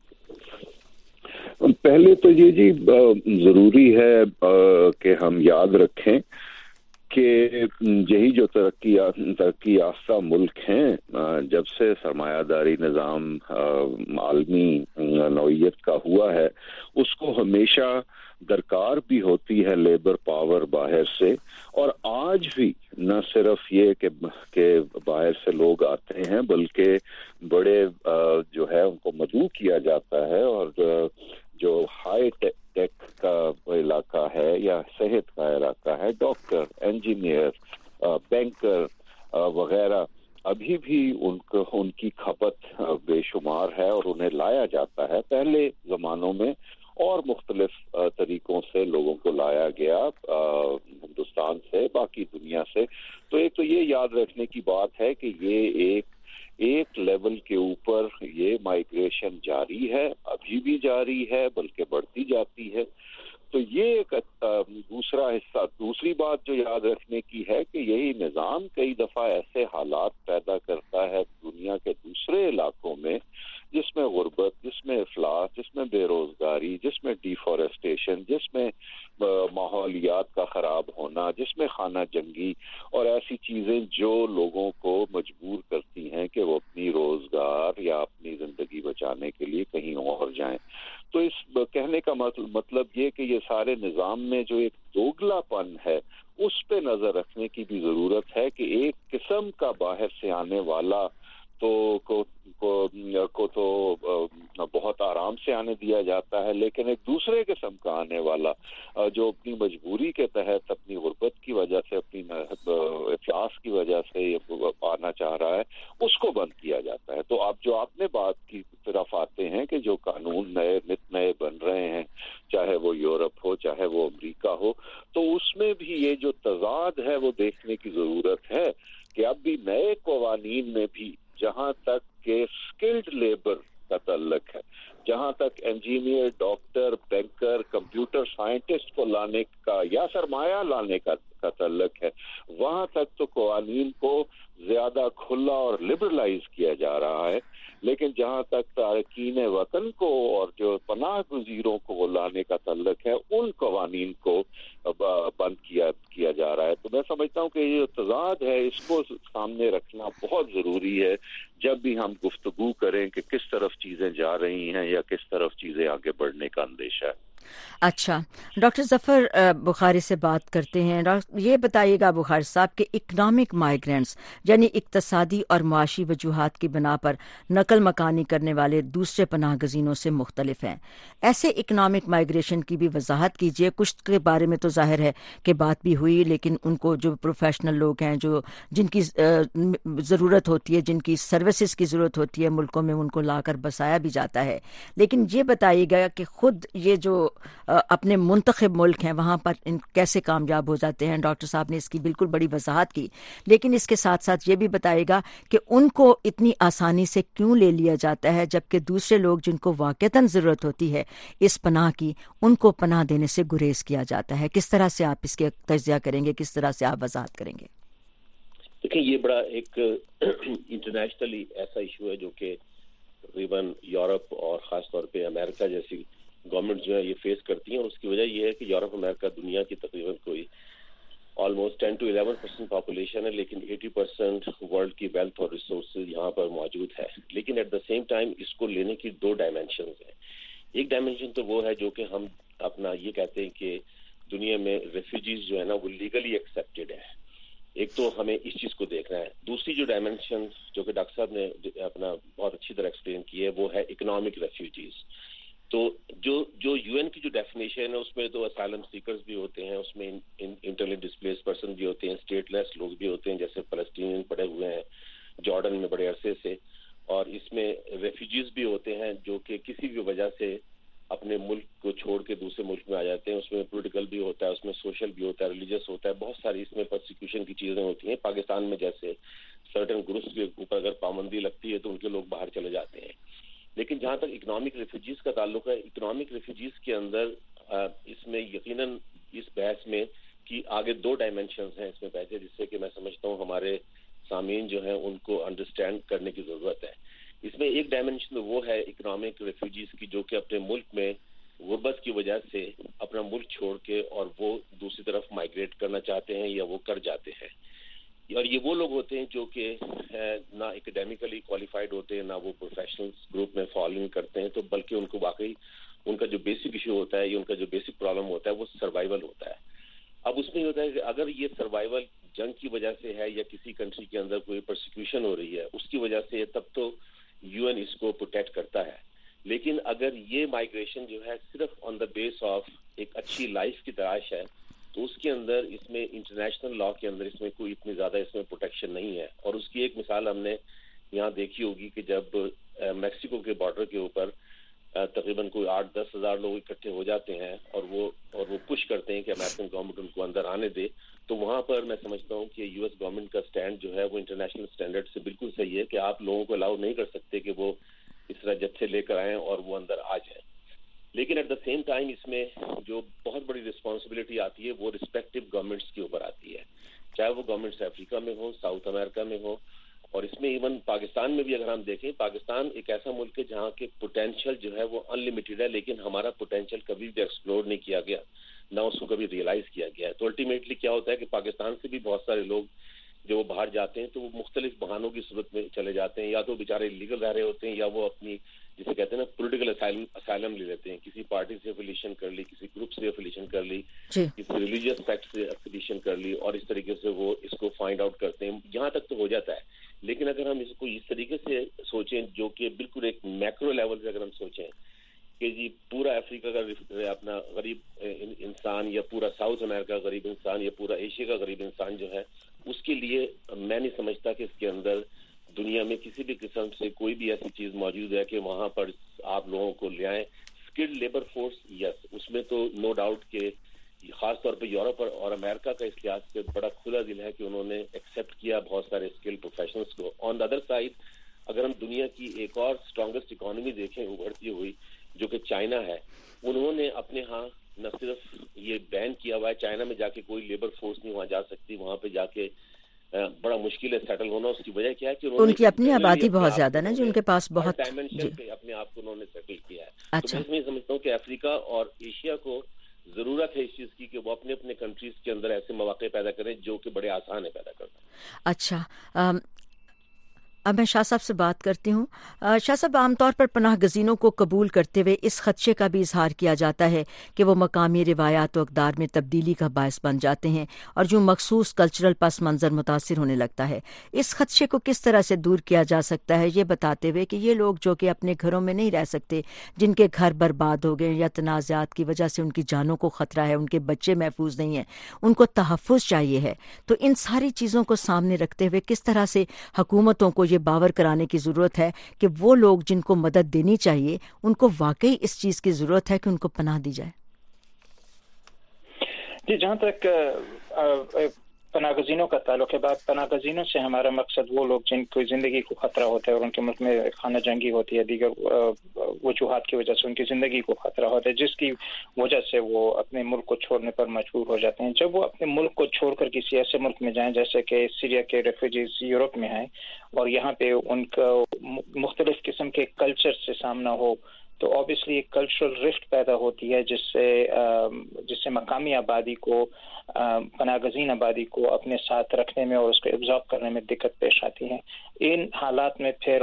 پہلے تو یہ جی ضروری ہے کہ ہم یاد رکھیں کہ یہی جو ترقی ترقی یافتہ ملک ہیں، جب سے سرمایہ داری نظام عالمی نوعیت کا ہوا ہے، اس کو ہمیشہ درکار بھی ہوتی ہے لیبر پاور باہر سے، اور آج بھی نہ صرف یہ کہ کہ باہر سے لوگ آتے ہیں، بلکہ بڑے جو ہے ان کو مدعو کیا جاتا ہے، اور جو ہائی ٹیک کا علاقہ ہے یا صحت کا علاقہ ہے، ڈاکٹر، انجینئر، بینکر وغیرہ، ابھی بھی ان کو ان کی کھپت بے شمار ہے اور انہیں لایا جاتا ہے۔ پہلے زمانوں میں اور مختلف طریقوں سے لوگوں کو لایا گیا ہندوستان سے، باقی دنیا سے۔ تو ایک تو یہ یاد رکھنے کی بات ہے کہ یہ ایک ایک لیول کے اوپر یہ مائگریشن جاری ہے، ابھی بھی جاری ہے، بلکہ بڑھتی جاتی ہے۔ تو یہ ایک دوسرا حصہ۔ دوسری بات جو یاد رکھنے کی ہے کہ یہی نظام کئی دفعہ ایسے حالات پیدا کرتا ہے دنیا کے دوسرے علاقوں میں، جس میں غربت، جس میں افلاس، جس میں بے روزگاری، جس میں ڈیفارسٹیشن، جس میں ماحولیات کا خراب ہونا، جس میں خانہ جنگی اور ایسی چیزیں جو لوگوں کو مجبور کرتی ہیں کہ وہ اپنی روزگار یا اپنی زندگی بچانے کے لیے کہیں اور جائیں۔ تو اس کہنے کا مطلب یہ کہ یہ سارے نظام میں جو ایک دوگلا پن ہے اس پہ نظر رکھنے کی بھی ضرورت ہے کہ ایک قسم کا باہر سے آنے والا تو کو کو, کو تو بہت آرام سے آنے دیا جاتا ہے، لیکن ایک دوسرے قسم کا آنے والا جو اپنی مجبوری کے تحت، اپنی غربت کی وجہ سے، اپنی افلاس کی وجہ سے آنا چاہ رہا ہے، اس کو بند کیا جاتا ہے۔ تو آپ جو آپ نے بات کی طرف آتے ہیں کہ جو قانون نئے نت نئے بن رہے ہیں، چاہے وہ یورپ ہو چاہے وہ امریکہ ہو، تو اس میں بھی یہ جو تضاد ہے وہ دیکھنے کی ضرورت ہے کہ اب بھی نئے قوانین میں بھی جہاں تک کہ اسکلڈ لیبر کا تعلق ہے، جہاں تک engineer, doctor, banker, computer scientist کو لانے کا یا سرمایہ لانے کا کا تعلق ہے، وہاں تک تو قوانین کو زیادہ کھلا اور لبرلائز کیا جا رہا ہے، لیکن جہاں تک تارکین وطن کو اور جو پناہ گزینوں کو لانے کا تعلق ہے، ان قوانین کو بند کیا کیا جا رہا ہے۔ تو میں سمجھتا ہوں کہ یہ تضاد ہے، اس کو سامنے رکھنا بہت ضروری ہے جب بھی ہم گفتگو کریں کہ کس طرف چیزیں جا رہی ہیں یا کس طرف چیزیں آگے بڑھنے کا اندیشہ ہے۔ اچھا، ڈاکٹر ظفر بخاری سے بات کرتے ہیں۔ یہ بتائیے گا بخاری صاحب کہ اکنامک مائیگرینٹس یعنی اقتصادی اور معاشی وجوہات کی بنا پر نقل مکانی کرنے والے دوسرے پناہ گزینوں سے مختلف ہیں۔ ایسے اکنامک مائیگریشن کی بھی وضاحت کیجیے۔ کچھ کے بارے میں تو ظاہر ہے کہ بات بھی ہوئی، لیکن ان کو جو پروفیشنل لوگ ہیں، جو جن کی ضرورت ہوتی ہے، جن کی سروسز کی ضرورت ہوتی ہے ملکوں میں، ان کو لا کر بسایا بھی جاتا ہے۔ لیکن یہ بتائیے گا کہ خود یہ جو اپنے منتخب ملک ہیں وہاں پر ان کیسے کامیاب ہو جاتے ہیں۔ ڈاکٹر صاحب نے اس کی بالکل بڑی وضاحت کی، لیکن اس کے ساتھ ساتھ یہ بھی بتائے گا کہ ان کو اتنی آسانی سے کیوں لے لیا جاتا ہے، جبکہ دوسرے لوگ جن کو واقعتاً ضرورت ہوتی ہے اس پناہ کی، ان کو پناہ دینے سے گریز کیا جاتا ہے۔ کس طرح سے آپ اس کے تجزیہ کریں گے، کس طرح سے آپ وضاحت کریں گے؟ دیکھیں، یہ بڑا ایک انٹرنیشنلی ایسا ایشو ہے جو کہ تقریباً یورپ اور خاص طور پہ امریکہ جیسی گورنمنٹ جو ہے یہ فیس کرتی ہیں، اور اس کی وجہ یہ ہے کہ یورپ امریکہ دنیا کی تقریباً کوئی almost ten to eleven percent population ہے، لیکن ایٹی پرسینٹ ورلڈ کی ویلتھ اور ریسورسز یہاں پر موجود ہے۔ لیکن ایٹ دا سیم ٹائم اس کو لینے کی دو ڈائمینشنز ہیں۔ ایک ڈائمینشن تو وہ ہے جو کہ ہم اپنا یہ کہتے ہیں کہ دنیا میں ریفیوجیز جو ہے نا وہ لیگلی ایکسیپٹیڈ ہے، ایک تو ہمیں اس چیز کو دیکھنا ہے۔ دوسری جو ڈائمینشن جو کہ ڈاکٹر صاحب نے اپنا بہت اچھی طرح ایکسپلین کی ہے وہ ہے اکنامک ریفیوجیز۔ تو جو جو یو این کی جو ڈیفینیشن ہے اس میں تو اسائلم سیکرز بھی ہوتے ہیں، اس میں انٹرنلی ڈسپلیس پرسن بھی ہوتے ہیں، اسٹیٹ لیس لوگ بھی ہوتے ہیں جیسے فلسطینین پڑے ہوئے ہیں جارڈن میں بڑے عرصے سے، اور اس میں ریفیوجیز بھی ہوتے ہیں جو کہ کسی بھی وجہ سے اپنے ملک کو چھوڑ کے دوسرے ملک میں آ جاتے ہیں۔ اس میں پولیٹیکل بھی ہوتا ہے، اس میں سوشل بھی ہوتا ہے، ریلیجس ہوتا ہے، بہت ساری اس میں پرسیکیوشن کی چیزیں ہوتی ہیں۔ پاکستان میں جیسے سرٹن گروپس کے اوپر اگر پابندی لگتی ہے تو ان کے لوگ باہر چلے جاتے ہیں۔ لیکن جہاں تک اکنامک ریفیوجیز کا تعلق ہے، اکنامک ریفیوجیز کے اندر اس میں یقیناً اس بحث میں کہ آگے دو ڈائمینشنز ہیں اس میں بحث، جس سے کہ میں سمجھتا ہوں ہمارے سامعین جو ہیں ان کو انڈرسٹینڈ کرنے کی ضرورت ہے۔ اس میں ایک ڈائمینشن وہ ہے اکنامک ریفیوجیز کی جو کہ اپنے ملک میں غربت کی وجہ سے اپنا ملک چھوڑ کے اور وہ دوسری طرف مائیگریٹ کرنا چاہتے ہیں یا وہ کر جاتے ہیں، اور یہ وہ لوگ ہوتے ہیں جو کہ نہ اکیڈیمیکلی کوالیفائڈ ہوتے ہیں، نہ وہ پروفیشنل گروپ میں فالوئنگ کرتے ہیں، تو بلکہ ان کو واقعی ان کا جو بیسک ایشو ہوتا ہے یا ان کا جو بیسک پرابلم ہوتا ہے وہ سروائیول ہوتا ہے۔ اب اس میں یہ ہوتا ہے کہ اگر یہ سروائیول جنگ کی وجہ سے ہے یا کسی کنٹری کے اندر کوئی پرسیکیوشن ہو رہی ہے اس کی وجہ سے، تب تو یو این اس کو پروٹیکٹ کرتا ہے۔ لیکن اگر یہ مائیگریشن جو ہے صرف آن دا بیس آف ایک اچھی لائف کی تلاش ہے تو اس کے اندر اس میں انٹرنیشنل لا کے اندر اس میں کوئی اتنی زیادہ اس میں پروٹیکشن نہیں ہے۔ اور اس کی ایک مثال ہم نے یہاں دیکھی ہوگی کہ جب میکسیکو کے بارڈر کے اوپر تقریباً کوئی آٹھ دس ہزار لوگ اکٹھے ہو جاتے ہیں اور وہ اور وہ پش کرتے ہیں کہ امریکن گورنمنٹ ان کو اندر آنے دے، تو وہاں پر میں سمجھتا ہوں کہ یو ایس گورنمنٹ کا سٹینڈ جو ہے وہ انٹرنیشنل سٹینڈرڈ سے بالکل صحیح ہے کہ آپ لوگوں کو الاؤ نہیں کر سکتے کہ وہ اس طرح جتھے لے کر آئیں اور وہ اندر آ جائیں۔ لیکن ایٹ دا سیم ٹائم اس میں جو بہت بڑی رسپانسبلٹی آتی ہے وہ رسپیکٹو گورنمنٹس کے اوپر آتی ہے، چاہے وہ گورنمنٹس افریقہ میں ہوں، ساؤتھ امریکہ میں ہوں، اور اس میں ایون پاکستان میں بھی اگر ہم دیکھیں، پاکستان ایک ایسا ملک ہے جہاں کے پوٹینشیل جو ہے وہ ان لمیٹیڈ ہے، لیکن ہمارا پوٹینشیل کبھی بھی ایکسپلور نہیں کیا گیا، نہ اس کو کبھی ریئلائز کیا گیا ہے۔ تو الٹیمیٹلی کیا ہوتا ہے کہ پاکستان سے بھی بہت سارے لوگ جو وہ باہر جاتے ہیں تو وہ مختلف بہانوں کی صورت میں چلے جاتے ہیں، یا تو بیچارے لیگل رہ رہے ہوتے ہیں یا وہ اپنی جس جسے کہتے ہیں نا پولیٹیکل اسائلم لے لیتے ہیں, کسی پارٹی سے افیلیشن کر لی, کسی گروپ سے افیلیشن کر لی, کسی ریلیجیس سیکٹ سے افیلیشن کر لی, اور اس طریقے سے وہ اس کو فائنڈ آؤٹ کرتے ہیں. یہاں تک تو ہو جاتا ہے, لیکن اگر ہم اس کو اس طریقے سے سوچیں جو کہ بالکل ایک میکرو لیول سے اگر ہم سوچیں کہ جی پورا افریقہ کا اپنا غریب انسان یا پورا ساؤتھ امریکہ کا غریب انسان یا پورا ایشیا کا غریب انسان جو ہے, اس کے لیے میں نہیں سمجھتا کہ اس کے اندر دنیا میں کسی بھی قسم سے کوئی بھی ایسی چیز موجود ہے کہ وہاں پر آپ لوگوں کو لے آئیں. اسکلڈ لیبر فورس, یس, اس میں تو نو ڈاؤٹ کہ خاص طور پہ یورپ اور امریکہ کا اس لحاظ سے بڑا کھلا دل ہے کہ انہوں نے ایکسیپٹ کیا بہت سارے اسکل پروفیشنلس کو. آن دا ادر سائڈ اگر ہم دنیا کی ایک اور اسٹرانگسٹ اکانومی دیکھیں ابھرتی ہوئی جو کہ چائنا ہے, انہوں نے اپنے ہاں نہ صرف یہ بین کیا ہوا ہے, چائنا میں جا کے کوئی لیبر فورس نہیں وہاں جا سکتی, وہاں پہ جا کے بڑا مشکل ہے سیٹل ہونا. اس کی وجہ کیا ہے کہ ان کی اپنی آبادی بہت زیادہ نا, جو ان کے پاس بہت ڈائمینشن پہ اپنے آپ کو انہوں نے سیٹل کیا ہے. تو میں اس میں سمجھتا ہوں کہ افریقہ اور ایشیا کو ضرورت ہے اس چیز کی کہ وہ اپنے اپنے کنٹریز کے اندر ایسے مواقع پیدا کریں جو کہ بڑے آسان ہے پیدا کرنا. اچھا, اب میں شاہ صاحب سے بات کرتی ہوں. شاہ صاحب, عام طور پر پناہ گزینوں کو قبول کرتے ہوئے اس خدشے کا بھی اظہار کیا جاتا ہے کہ وہ مقامی روایات و اقدار میں تبدیلی کا باعث بن جاتے ہیں اور جو مخصوص کلچرل پس منظر متاثر ہونے لگتا ہے. اس خدشے کو کس طرح سے دور کیا جا سکتا ہے, یہ بتاتے ہوئے کہ یہ لوگ جو کہ اپنے گھروں میں نہیں رہ سکتے, جن کے گھر برباد ہو گئے یا تنازعات کی وجہ سے ان کی جانوں کو خطرہ ہے, ان کے بچے محفوظ نہیں ہیں, ان کو تحفظ چاہیے ہے, تو ان ساری چیزوں کو سامنے رکھتے ہوئے کس طرح سے حکومتوں کو یہ باور کرانے کی ضرورت ہے کہ وہ لوگ جن کو مدد دینی چاہیے ان کو واقعی اس چیز کی ضرورت ہے کہ ان کو پناہ دی جائے؟ جی, جہاں تک پناہ گزینوں کا تعلق ہے, بات پناہ گزینوں سے ہمارا مقصد وہ لوگ جن کی زندگی کو خطرہ ہوتا ہے اور ان کے ملک میں خانہ جنگی ہوتی ہے, دیگر وجوہات کی وجہ سے ان کی زندگی کو خطرہ ہوتا ہے, جس کی وجہ سے وہ اپنے ملک کو چھوڑنے پر مجبور ہو جاتے ہیں. جب وہ اپنے ملک کو چھوڑ کر کسی ایسے ملک میں جائیں جیسے کہ سیریا کے ریفیوجیز یورپ میں ہیں اور یہاں پہ ان کا مختلف قسم کے کلچر سے سامنا ہو, تو آبویسلی ایک کلچرل رفٹ پیدا ہوتی ہے جس سے جس سے مقامی آبادی کو, پناہ گزین آبادی کو اپنے ساتھ رکھنے میں اور اس کو ابزارب کرنے میں دقت پیش آتی ہے. ان حالات میں پھر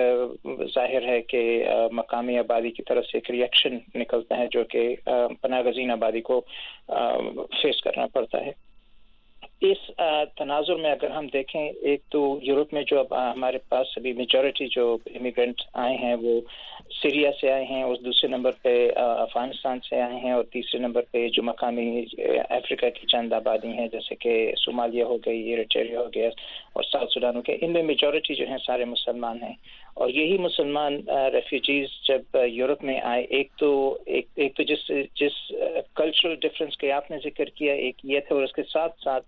ظاہر ہے کہ مقامی آبادی کی طرف سے ایک ریئیکشن نکلتا ہے جو کہ پناہ گزین آبادی کو فیس کرنا پڑتا ہے. اس تناظر میں اگر ہم دیکھیں, ایک تو یورپ میں جو اب ہمارے پاس ابھی میجورٹی جو امیگرینٹ آئے ہیں وہ سیریا سے آئے ہیں, اور دوسرے نمبر پہ افغانستان سے آئے ہیں, اور تیسرے نمبر پہ جو مقامی افریقہ کی چند آبادی ہیں جیسے کہ صومالیہ ہو گئی, ایریٹریا ہو گیا اور ساؤتھ سوڈان ہو گیا, ان میں میجورٹی جو ہیں سارے مسلمان ہیں. اور یہی مسلمان ریفیوجیز جب یورپ میں آئے, ایک تو ایک, ایک تو جس جس کلچرل ڈفرینس کے آپ نے ذکر کیا, ایک یہ تھا, اور اس کے ساتھ ساتھ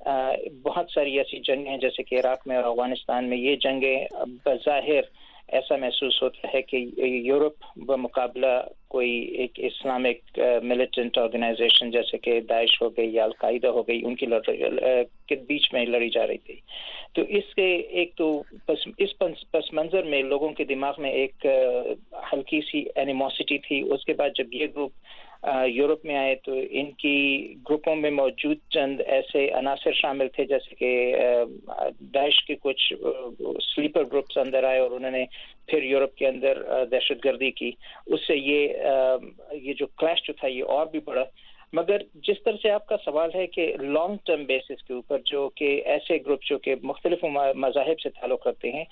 بہت ساری ایسی جنگیں ہیں جیسے کہ عراق میں اور افغانستان میں. یہ جنگیں بظاہر ایسا محسوس ہوتا ہے کہ یورپ بمقابلہ کوئی ایک اسلامک ملیٹنٹ آرگنائزیشن جیسے کہ داعش ہو گئی یا القاعدہ ہو گئی, ان کی کے بیچ میں لڑی جا رہی تھی. تو اس کے ایک تو پس اس پس منظر میں لوگوں کے دماغ میں ایک ہلکی سی اینیموسٹی تھی. اس کے بعد جب یہ گروپ یورپ میں آئے تو ان کی گروپوں میں موجود چند ایسے عناصر شامل تھے جیسے کہ داعش کے کچھ سلیپر گروپس اندر آئے اور انہوں نے پھر یورپ کے اندر دہشت گردی کی. اس سے یہ یہ جو کلیش جو تھا یہ اور بھی بڑا. مگر جس طرح سے آپ کا سوال ہے کہ لانگ ٹرم بیسس کے اوپر جو کہ ایسے گروپ جو کہ مختلف مذاہب سے تعلق رکھتے ہیں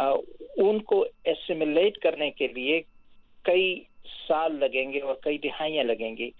ان کو ایسیملیٹ کرنے کے لیے کئی سال لگیں گے اور کئی دہائیاں لگیں گی.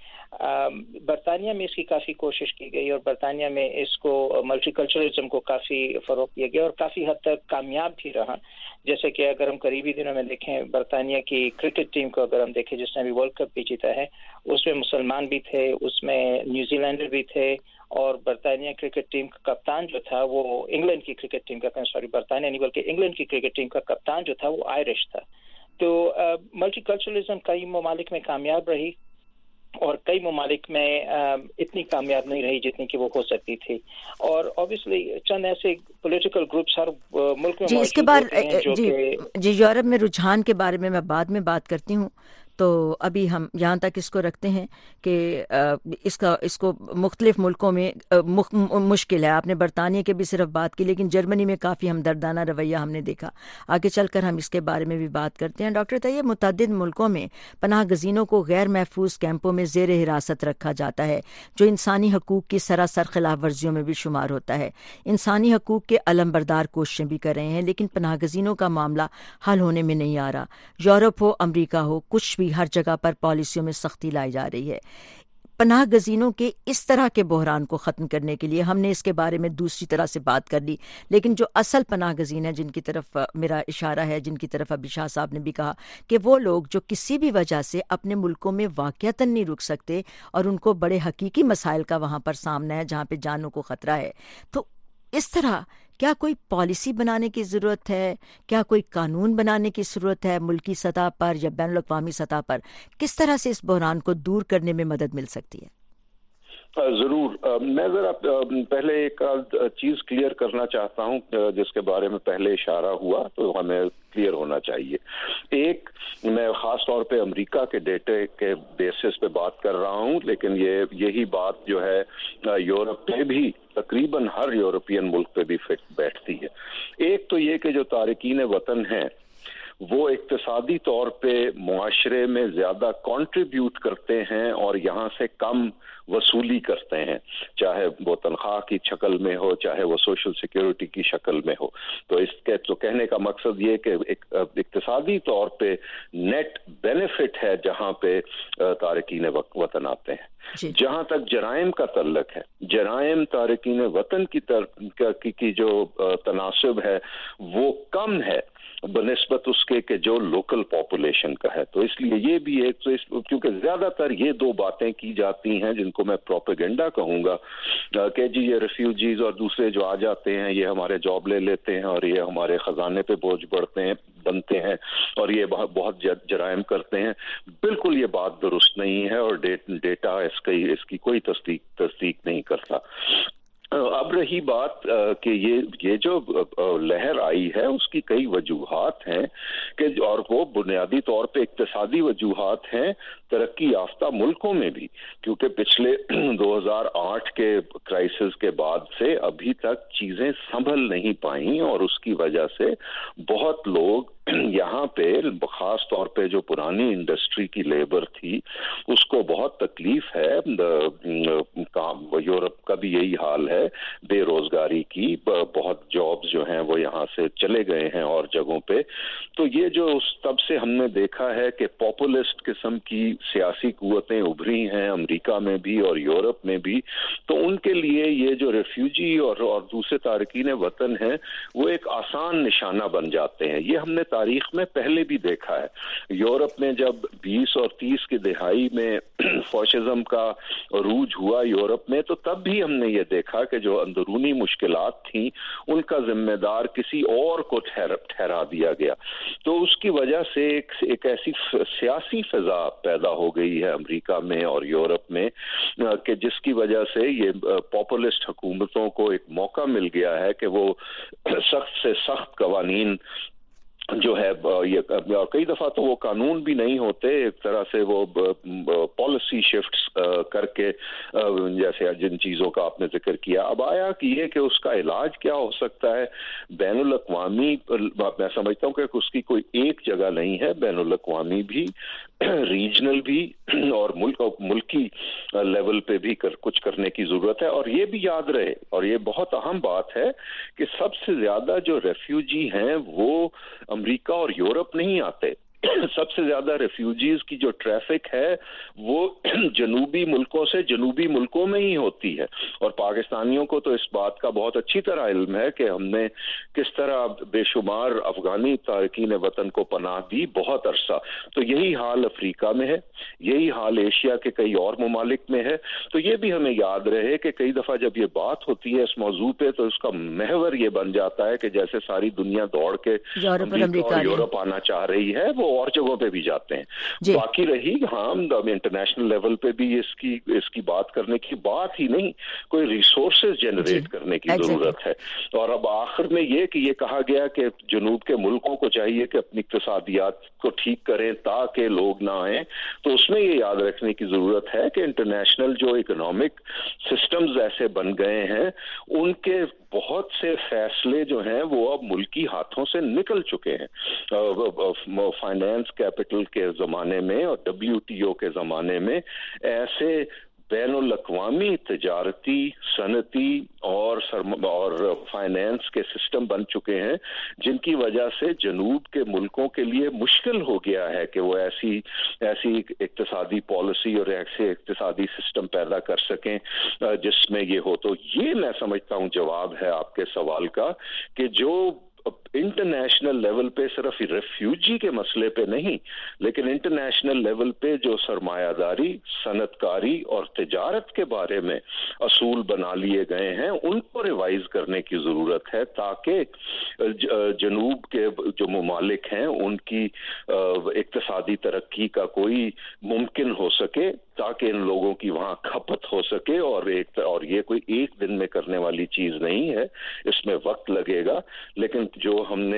برطانیہ میں اس کی کافی کوشش کی گئی اور برطانیہ میں اس کو ملٹی کلچرلزم کو کافی فروغ دیا گیا اور کافی حد تک کامیاب بھی رہا. جیسے کہ اگر ہم قریبی دنوں میں دیکھیں برطانیہ کی کرکٹ ٹیم کو اگر ہم دیکھیں جس نے ابھی ورلڈ کپ بھی جیتا ہے, اس میں مسلمان بھی تھے, اس میں نیوزی لینڈر بھی تھے, اور برطانیہ کرکٹ ٹیم کا کپتان جو تھا وہ انگلینڈ کی کرکٹ ٹیم کا سوری برطانیہ نہیں بلکہ انگلینڈ کی کرکٹ ٹیم کا کپتان جو تھا وہ آئرش تھا. تو ملٹی کلچرلزم کئی ممالک میں کامیاب رہی اور کئی ممالک میں اتنی کامیاب نہیں رہی جتنی کہ وہ ہو سکتی تھی. اور obviously چند ایسے پولیٹیکل گروپس ہر ملک میں جی اس کے بعد جی جی یورپ میں رجحان کے بارے میں میں بعد میں بات کرتی ہوں. تو ابھی ہم یہاں تک اس کو رکھتے ہیں کہ اس کا اس کو مختلف ملکوں میں مشکل ہے. آپ نے برطانیہ کے بھی صرف بات کی, لیکن جرمنی میں کافی ہمدردانہ رویہ ہم نے دیکھا. آگے چل کر ہم اس کے بارے میں بھی بات کرتے ہیں. ڈاکٹر طیب, متعدد ملکوں میں پناہ گزینوں کو غیر محفوظ کیمپوں میں زیر حراست رکھا جاتا ہے, جو انسانی حقوق کی سراسر خلاف ورزیوں میں بھی شمار ہوتا ہے. انسانی حقوق کے علمبردار کوششیں بھی کر رہے ہیں, لیکن پناہ گزینوں کا معاملہ حل ہونے میں نہیں آ رہا. یورپ ہو, امریکہ ہو, کچھ بھی ہر جگہ پر پالیسیوں میں سختی لائی جا رہی ہے. پناہ گزینوں کے اس طرح کے بحران کو ختم کرنے کے لیے ہم نے اس کے بارے میں دوسری طرح سے بات کر لی, لیکن جو اصل پناہ گزین ہے, جن کی طرف میرا اشارہ ہے, جن کی طرف ابھی شاہ صاحب نے بھی کہا کہ وہ لوگ جو کسی بھی وجہ سے اپنے ملکوں میں واقعتاً نہیں رک سکتے اور ان کو بڑے حقیقی مسائل کا وہاں پر سامنا ہے جہاں پہ جانوں کو خطرہ ہے, تو اس طرح کیا کوئی پالیسی بنانے کی ضرورت ہے, کیا کوئی قانون بنانے کی ضرورت ہے ملکی سطح پر یا بین الاقوامی سطح پر؟ کس طرح سے اس بحران کو دور کرنے میں مدد مل سکتی ہے؟ ضرور. میں ذرا پہلے ایک چیز کلیئر کرنا چاہتا ہوں جس کے بارے میں پہلے اشارہ ہوا, تو ہمیں کلیئر ہونا چاہیے. ایک, میں خاص طور پہ امریکہ کے ڈیٹے کے بیسس پہ بات کر رہا ہوں, لیکن یہ یہی بات جو ہے یورپ پہ بھی, تقریباً ہر یورپین ملک پہ بھی فٹ بیٹھتی ہے. ایک تو یہ کہ جو تارکین وطن ہیں وہ اقتصادی طور پہ معاشرے میں زیادہ کنٹریبیوٹ کرتے ہیں اور یہاں سے کم وصولی کرتے ہیں, چاہے وہ تنخواہ کی شکل میں ہو, چاہے وہ سوشل سیکیورٹی کی شکل میں ہو. تو اس کے تو کہنے کا مقصد یہ کہ اقتصادی طور پہ نیٹ بینیفٹ ہے جہاں پہ تارکین وطن آتے ہیں. جہاں تک جرائم کا تعلق ہے, جرائم تارکین وطن کی طرف کی جو تناسب ہے وہ کم ہے بنسبت اس کے کہ جو لوکل پاپولیشن کا ہے. تو اس لیے یہ بھی ایک, تو اس کیونکہ زیادہ تر یہ دو باتیں کی جاتی ہیں جن کو میں پروپیگنڈا کہوں گا کہ جی یہ ریفیوجیز اور دوسرے جو آ جاتے ہیں یہ ہمارے جاب لے لیتے ہیں اور یہ ہمارے خزانے پہ بوجھ بڑھتے ہیں بنتے ہیں اور یہ بہت جرائم کرتے ہیں. بالکل یہ بات درست نہیں ہے اور ڈیٹا اس کی اس کی کوئی تصدیق تصدیق نہیں کرتا. اب رہی بات کہ یہ یہ جو لہر آئی ہے اس کی کئی وجوہات ہیں کہ, اور وہ بنیادی طور پہ اقتصادی وجوہات ہیں ترقی یافتہ ملکوں میں بھی, کیونکہ پچھلے دو ہزار آٹھ کے کرائسس کے بعد سے ابھی تک چیزیں سنبھل نہیں پائیں اور اس کی وجہ سے بہت لوگ یہاں پہ خاص طور پہ جو پرانی انڈسٹری کی لیبر تھی اس کو بہت تکلیف ہے. یورپ کا بھی یہی حال ہے, بے روزگاری کی, بہت جابز جو ہیں وہ یہاں سے چلے گئے ہیں اور جگہوں پہ. تو یہ جو تب سے ہم نے دیکھا ہے کہ پاپولسٹ قسم کی سیاسی قوتیں ابھری ہیں امریکہ میں بھی اور یورپ میں بھی, تو ان کے لیے یہ جو ریفیوجی اور اور دوسرے تارکین وطن ہیں وہ ایک آسان نشانہ بن جاتے ہیں. یہ ہم نے تاریخ میں پہلے بھی دیکھا ہے. یورپ میں جب بیس اور تیس کی دہائی میں فاشزم کا عروج ہوا یورپ میں, تو تب بھی ہم نے یہ دیکھا کہ جو اندرونی مشکلات تھیں ان کا ذمہ دار کسی اور کو ٹھہرا دیا گیا. تو اس کی وجہ سے ایک, ایک ایسی سیاسی فضا پیدا ہو گئی ہے امریکہ میں اور یورپ میں کہ جس کی وجہ سے یہ پاپولسٹ حکومتوں کو ایک موقع مل گیا ہے کہ وہ سخت سے سخت قوانین جو ہے, یہ کئی دفعہ تو وہ قانون بھی نہیں ہوتے, ایک طرح سے وہ پالیسی شفٹس کر کے, جیسے جن چیزوں کا آپ نے ذکر کیا. اب آیا کہ یہ کہ اس کا علاج کیا ہو سکتا ہے بین الاقوامی, میں سمجھتا ہوں کہ اس کی کوئی ایک جگہ نہیں ہے, بین الاقوامی بھی, ریجنل بھی اور ملک ملکی لیول پہ بھی کر, کچھ کرنے کی ضرورت ہے. اور یہ بھی یاد رہے, اور یہ بہت اہم بات ہے, کہ سب سے زیادہ جو ریفیوجی ہیں وہ امریکہ اور یورپ نہیں آتے. سب سے زیادہ ریفیوجیز کی جو ٹریفک ہے وہ جنوبی ملکوں سے جنوبی ملکوں میں ہی ہوتی ہے. اور پاکستانیوں کو تو اس بات کا بہت اچھی طرح علم ہے کہ ہم نے کس طرح بے شمار افغانی تارکین وطن کو پناہ دی بہت عرصہ. تو یہی حال افریقہ میں ہے, یہی حال ایشیا کے کئی اور ممالک میں ہے. تو یہ بھی ہمیں یاد رہے کہ کئی دفعہ جب یہ بات ہوتی ہے اس موضوع پہ تو اس کا محور یہ بن جاتا ہے کہ جیسے ساری دنیا دوڑ کے امریکہ اور یورپ آنا چاہ رہی ہے, وہ اور جگہوں پہ بھی جاتے ہیں. باقی رہی ہاں انٹرنیشنل لیول پہ بھی اس کی اس کی بات کرنے کی بات ہی نہیں, کوئی ریسورسز جنریٹ کرنے کی ضرورت ہے. اور اب آخر میں یہ کہ یہ کہا گیا کہ جنوب کے ملکوں کو چاہیے کہ اپنی اقتصادیات کو ٹھیک کریں تاکہ لوگ نہ آئیں, تو اس میں یہ یاد رکھنے کی ضرورت ہے کہ انٹرنیشنل جو اکنامک سسٹمز ایسے بن گئے ہیں ان کے بہت سے فیصلے جو ہیں وہ اب ملکی ہاتھوں سے نکل چکے ہیں. فائنانس کیپٹل کے زمانے میں اور ڈبلیو ٹی او کے زمانے میں ایسے بین الاقوامی تجارتی صنعتی اور اور فائنانس کے سسٹم بن چکے ہیں جن کی وجہ سے جنوب کے ملکوں کے لیے مشکل ہو گیا ہے کہ وہ ایسی ایسی اقتصادی پالیسی اور ایسے اقتصادی سسٹم پیدا کر سکیں جس میں یہ ہو. تو یہ میں سمجھتا ہوں جواب ہے آپ کے سوال کا کہ جو انٹرنیشنل لیول پہ صرف ریفیوجی کے مسئلے پہ نہیں لیکن انٹرنیشنل لیول پہ جو سرمایہ داری صنعت کاری اور تجارت کے بارے میں اصول بنا لیے گئے ہیں ان کو ریوائز کرنے کی ضرورت ہے تاکہ جنوب کے جو ممالک ہیں ان کی اقتصادی ترقی کا کوئی ممکن ہو سکے, تاکہ ان لوگوں کی وہاں کھپت ہو سکے. اور ایک اور یہ کوئی ایک دن میں کرنے والی چیز نہیں ہے, اس میں وقت لگے گا. لیکن جو ہم نے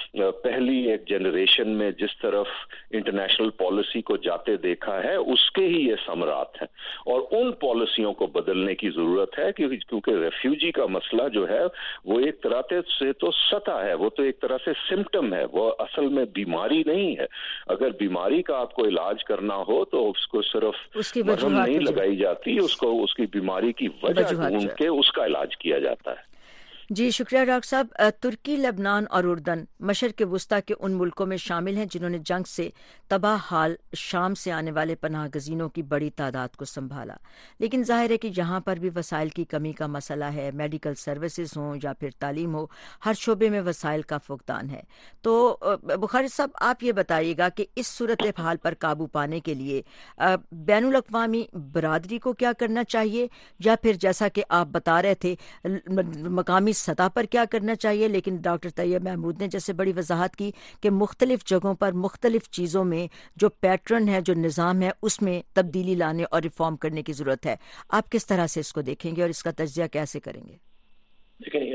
پہلی ایک جنریشن میں جس طرف انٹرنیشنل پالیسی کو جاتے دیکھا ہے اس کے ہی یہ ثمرات ہیں, اور ان پالیسیوں کو بدلنے کی ضرورت ہے کیونکہ ریفیوجی کا مسئلہ جو ہے وہ ایک طرح سے تو سطح ہے, وہ تو ایک طرح سے سمٹم ہے, وہ اصل میں بیماری نہیں ہے. اگر بیماری کا آپ کو علاج کرنا ہو تو اس کو صرف مرہم نہیں لگائی جاتی, اس کو اس کی بیماری کی وجہ ڈھونڈ کے اس کا علاج کیا جاتا ہے. جی شکریہ ڈاکٹر صاحب. ترکی، لبنان اور اردن مشرق وسطیٰ کے ان ملکوں میں شامل ہیں جنہوں نے جنگ سے تباہ حال شام سے آنے والے پناہ گزینوں کی بڑی تعداد کو سنبھالا، لیکن ظاہر ہے کہ یہاں پر بھی وسائل کی کمی کا مسئلہ ہے. میڈیکل سروسز ہوں یا پھر تعلیم ہو، ہر شعبے میں وسائل کا فقدان ہے. تو بخاری صاحب آپ یہ بتائیے گا کہ اس صورتحال پر قابو پانے کے لیے بین الاقوامی برادری کو کیا کرنا چاہیے، یا پھر جیسا کہ آپ بتا رہے تھے مقامی سطح پر کیا کرنا چاہیے. لیکن ڈاکٹر طیب محمود نے جیسے بڑی وضاحت کی کہ مختلف جگہوں پر مختلف چیزوں میں جو پیٹرن ہے، جو نظام ہے، اس میں تبدیلی لانے اور ریفارم کرنے کی ضرورت ہے. آپ کس طرح سے اس کو دیکھیں گے اور اس کا تجزیہ کیسے کریں گے؟ دیکھیں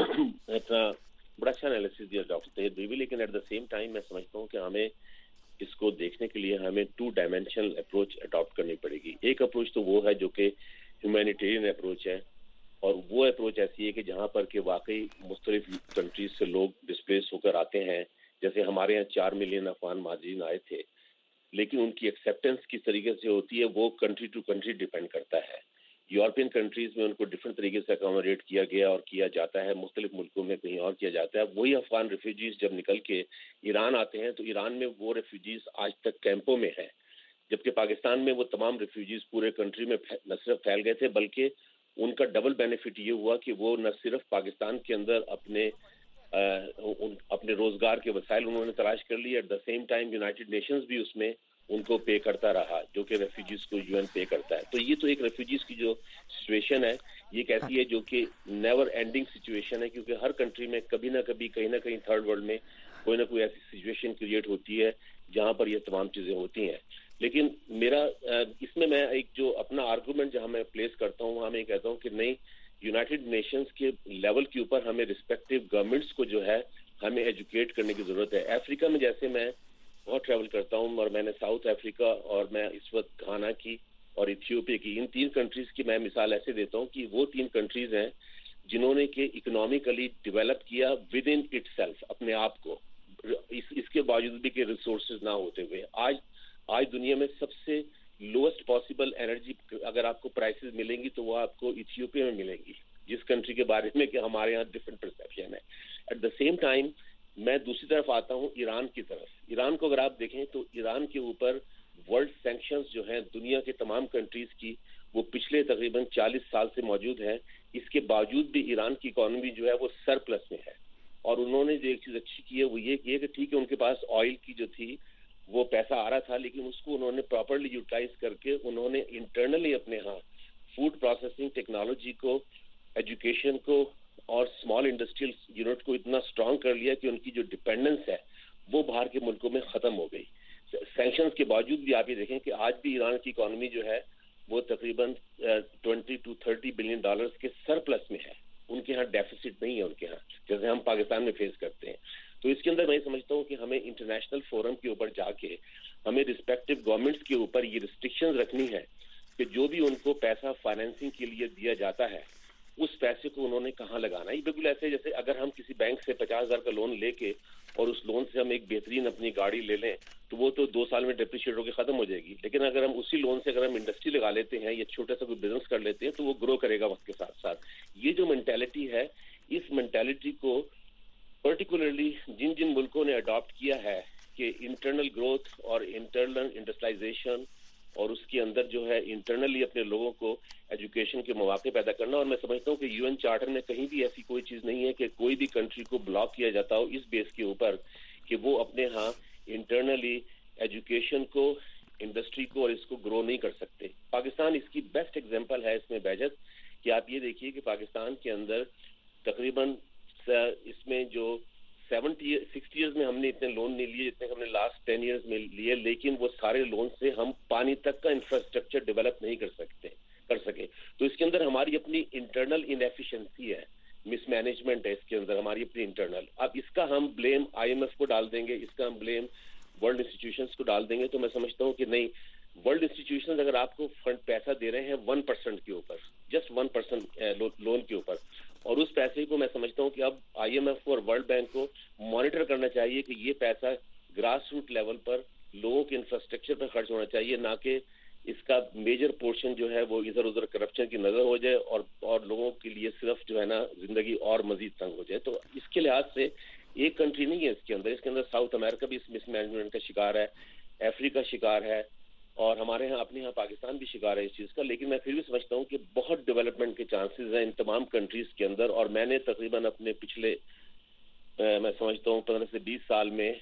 اتنا بڑا اچھا انالیسس دیا ڈاکٹر طیب بھی، لیکن ایٹ دا سیم ٹائم میں سمجھتا ہوں کہ ہمیں اس کو دیکھنے کے لیے ہمیں ٹو ڈائمینشنل اپروچ اڈاپٹ کرنی پڑے گی. ایک اپروچ تو وہ ہے جو کہ ہیومینیٹیرین اپروچ ہے، اور وہ اپروچ ایسی ہے کہ جہاں پر کہ واقعی مختلف کنٹریز سے لوگ ڈسپلیس ہو کر آتے ہیں. جیسے ہمارے یہاں چار ملین افغان مہاجرین آئے تھے، لیکن ان کی ایکسیپٹنس کس طریقے سے ہوتی ہے وہ کنٹری ٹو کنٹری ڈیپینڈ کرتا ہے. یورپین کنٹریز میں ان کو ڈفرینٹ طریقے سے اکاموڈیٹ کیا گیا اور کیا جاتا ہے، مختلف ملکوں میں کہیں اور کیا جاتا ہے. وہی افغان ریفیوجیز جب نکل کے ایران آتے ہیں تو ایران میں وہ ریفیوجیز آج تک کیمپوں میں ہیں، جبکہ پاکستان میں وہ تمام ریفیوجیز پورے کنٹری میں نہ صرف پھیل گئے تھے بلکہ ان کا ڈبل بینیفٹ یہ ہوا کہ وہ نہ صرف پاکستان کے اندر اپنے اپنے روزگار کے وسائل انہوں نے تلاش کر لی، at the same time United Nations بھی اس میں ان کو پے کرتا رہا، جو کہ ریفیوجیز کو یو این پے کرتا ہے. تو یہ تو ایک ریفیوجیز کی جو سچویشن ہے یہ ایک ایسی ہے جو کہ نیور اینڈنگ سچویشن ہے، کیونکہ ہر کنٹری میں کبھی نہ کبھی کہیں نہ کہیں تھرڈ ورلڈ میں کوئی نہ کوئی ایسی سچویشن کریٹ ہوتی ہے جہاں پر یہ تمام چیزیں ہوتی ہیں. لیکن میرا اس میں میں ایک جو اپنا آرگومنٹ جہاں میں پلیس کرتا ہوں وہاں میں کہتا ہوں کہ نہیں، یونائٹڈ نیشنز کے لیول کے اوپر ہمیں رسپیکٹو گورنمنٹس کو جو ہے ہمیں ایجوکیٹ کرنے کی ضرورت ہے. افریقہ میں جیسے میں بہت ٹریول کرتا ہوں اور میں نے ساؤتھ افریقہ اور میں اس وقت گھانا کی اور ایتھیوپیا کی، ان تین کنٹریز کی میں مثال ایسے دیتا ہوں کہ وہ تین کنٹریز ہیں جنہوں نے کہ اکنامکلی ڈیولپ کیا ود ان اٹ سیلف اپنے آپ کو، اس اس کے باوجود بھی کہ ریسورسز نہ ہوتے ہوئے. آج آج دنیا میں سب سے لوئسٹ پاسبل انرجی اگر آپ کو پرائسز ملیں گی تو وہ آپ کو ایتھیوپیا میں ملیں گی، جس کنٹری کے بارے میں کہ ہمارے یہاں ڈفرینٹ پرسیپشن ہے. ایٹ دا سیم ٹائم میں دوسری طرف آتا ہوں ایران کی طرف. ایران کو اگر آپ دیکھیں تو ایران کے اوپر ورلڈ سینکشنز جو ہیں دنیا کے تمام کنٹریز کی وہ پچھلے تقریباً چالیس سال سے موجود ہیں. اس کے باوجود بھی ایران کی اکانومی جو ہے وہ سرپلس میں ہے، اور انہوں نے جو ایک چیز اچھی کی ہے وہ یہ کی ہے کہ ٹھیک ہے ان کے پاس آئل کی جو تھی وہ پیسہ آ رہا تھا، لیکن اس کو انہوں نے پراپرلی یوٹیلائز کر کے انہوں نے انٹرنلی اپنے ہاں فوڈ پروسیسنگ ٹیکنالوجی کو، ایجوکیشن کو اور اسمال انڈسٹریل یونٹ کو اتنا اسٹرانگ کر لیا کہ ان کی جو ڈپینڈنس ہے وہ باہر کے ملکوں میں ختم ہو گئی. سینکشنز کے باوجود بھی آپ یہ دیکھیں کہ آج بھی ایران کی اکانومی جو ہے وہ تقریباً twenty to thirty billion dollars کے سرپلس میں ہے. ان کے ہاں ڈیفیسٹ نہیں ہے ان کے ہاں، جیسے ہم پاکستان میں فیس کرتے ہیں. تو اس کے اندر میں سمجھتا ہوں کہ ہمیں انٹرنیشنل فورم کے اوپر جا کے ہمیں رسپیکٹو گورنمنٹس کے اوپر یہ ریسٹرکشنز رکھنی ہے کہ جو بھی ان کو پیسہ فائنینسنگ کے لیے دیا جاتا ہے اس پیسے کو انہوں نے کہاں لگانا ہے. یہ بالکل ایسے جیسے اگر ہم کسی بینک سے پچاس ہزار کا لون لے کے اور اس لون سے ہم ایک بہترین اپنی گاڑی لے لیں تو وہ تو دو سال میں ڈپریشیٹ ہو کے ختم ہو جائے گی. لیکن اگر ہم اسی لون سے اگر ہم انڈسٹری لگا لیتے ہیں یا چھوٹا سا کوئی بزنس کر لیتے ہیں تو وہ گرو کرے گا وقت کے ساتھ ساتھ. یہ جو مینٹیلٹی ہے، اس مینٹیلٹی کو پرٹیکولرلی جن جن ملکوں نے اڈاپٹ کیا ہے کہ انٹرنل گروتھ اور انٹرنل انڈسٹریلائزیشن اور اس کے اندر جو ہے انٹرنلی اپنے لوگوں کو ایجوکیشن کے مواقع پیدا کرنا. اور میں سمجھتا ہوں کہ یو این چارٹر میں کہیں بھی ایسی کوئی چیز نہیں ہے کہ کوئی بھی کنٹری کو بلاک کیا جاتا ہو اس بیس کے اوپر کہ وہ اپنے ہاں انٹرنلی ایجوکیشن کو، انڈسٹری کو اور اس کو گرو نہیں کر سکتے. پاکستان اس کی بیسٹ ایگزامپل ہے اس میں بہجت کہ آپ یہ دیکھیے کہ پاکستان کے اندر تقریباً اس میں جو سیونٹی سکسٹی ایئرز میں ہم نے اتنے لون نہیں لیے جتنے ہم نے لاسٹ ٹین ایئرز میں لیے، لیکن وہ سارے لون سے ہم پانی تک کا انفراسٹرکچر ڈیولپ نہیں کر سکتے کر سکے. تو اس کے اندر ہماری اپنی انٹرنل انیفیشنسی ہے، مس مینجمنٹ ہے اس کے اندر ہماری اپنی انٹرنل. اب اس کا ہم بلیم آئی ایم ایف کو ڈال دیں گے، اس کا ہم بلیم ورلڈ انسٹیٹیوشنس کو ڈال دیں گے. تو میں سمجھتا ہوں کہ نہیں، ورلڈ انسٹیٹیوشنز اگر آپ کو فنڈ پیسہ دے رہے ہیں ون پرسینٹ کے اوپر، جسٹ ون پرسینٹ لون کے اوپر، اور اس پیسے کو میں سمجھتا ہوں کہ اب آئی ایم ایف کو اور ورلڈ بینک کو مانیٹر کرنا چاہیے کہ یہ پیسہ گراس روٹ لیول پر لوگوں کے انفراسٹرکچر پر خرچ ہونا چاہیے، نہ کہ اس کا میجر پورشن جو ہے وہ ادھر ادھر کرپشن کی نظر ہو جائے اور اور لوگوں کے لیے صرف جو ہے نا زندگی اور مزید تنگ ہو جائے. تو اس کے لحاظ سے ایک کنٹری نہیں ہے اس کے اندر، اس کے اندر ساؤتھ امریکہ بھی اس مس مینجمنٹ کا شکار ہے، افریقہ شکار ہے، اور ہمارے ہاں اپنے ہاں پاکستان بھی شکار ہے اس چیز کا. لیکن میں پھر بھی سمجھتا ہوں کہ بہت ڈیولپمنٹ کے چانسز ہیں ان تمام کنٹریز کے اندر. اور میں نے تقریباً اپنے پچھلے میں سمجھتا ہوں پندرہ سے بیس سال میں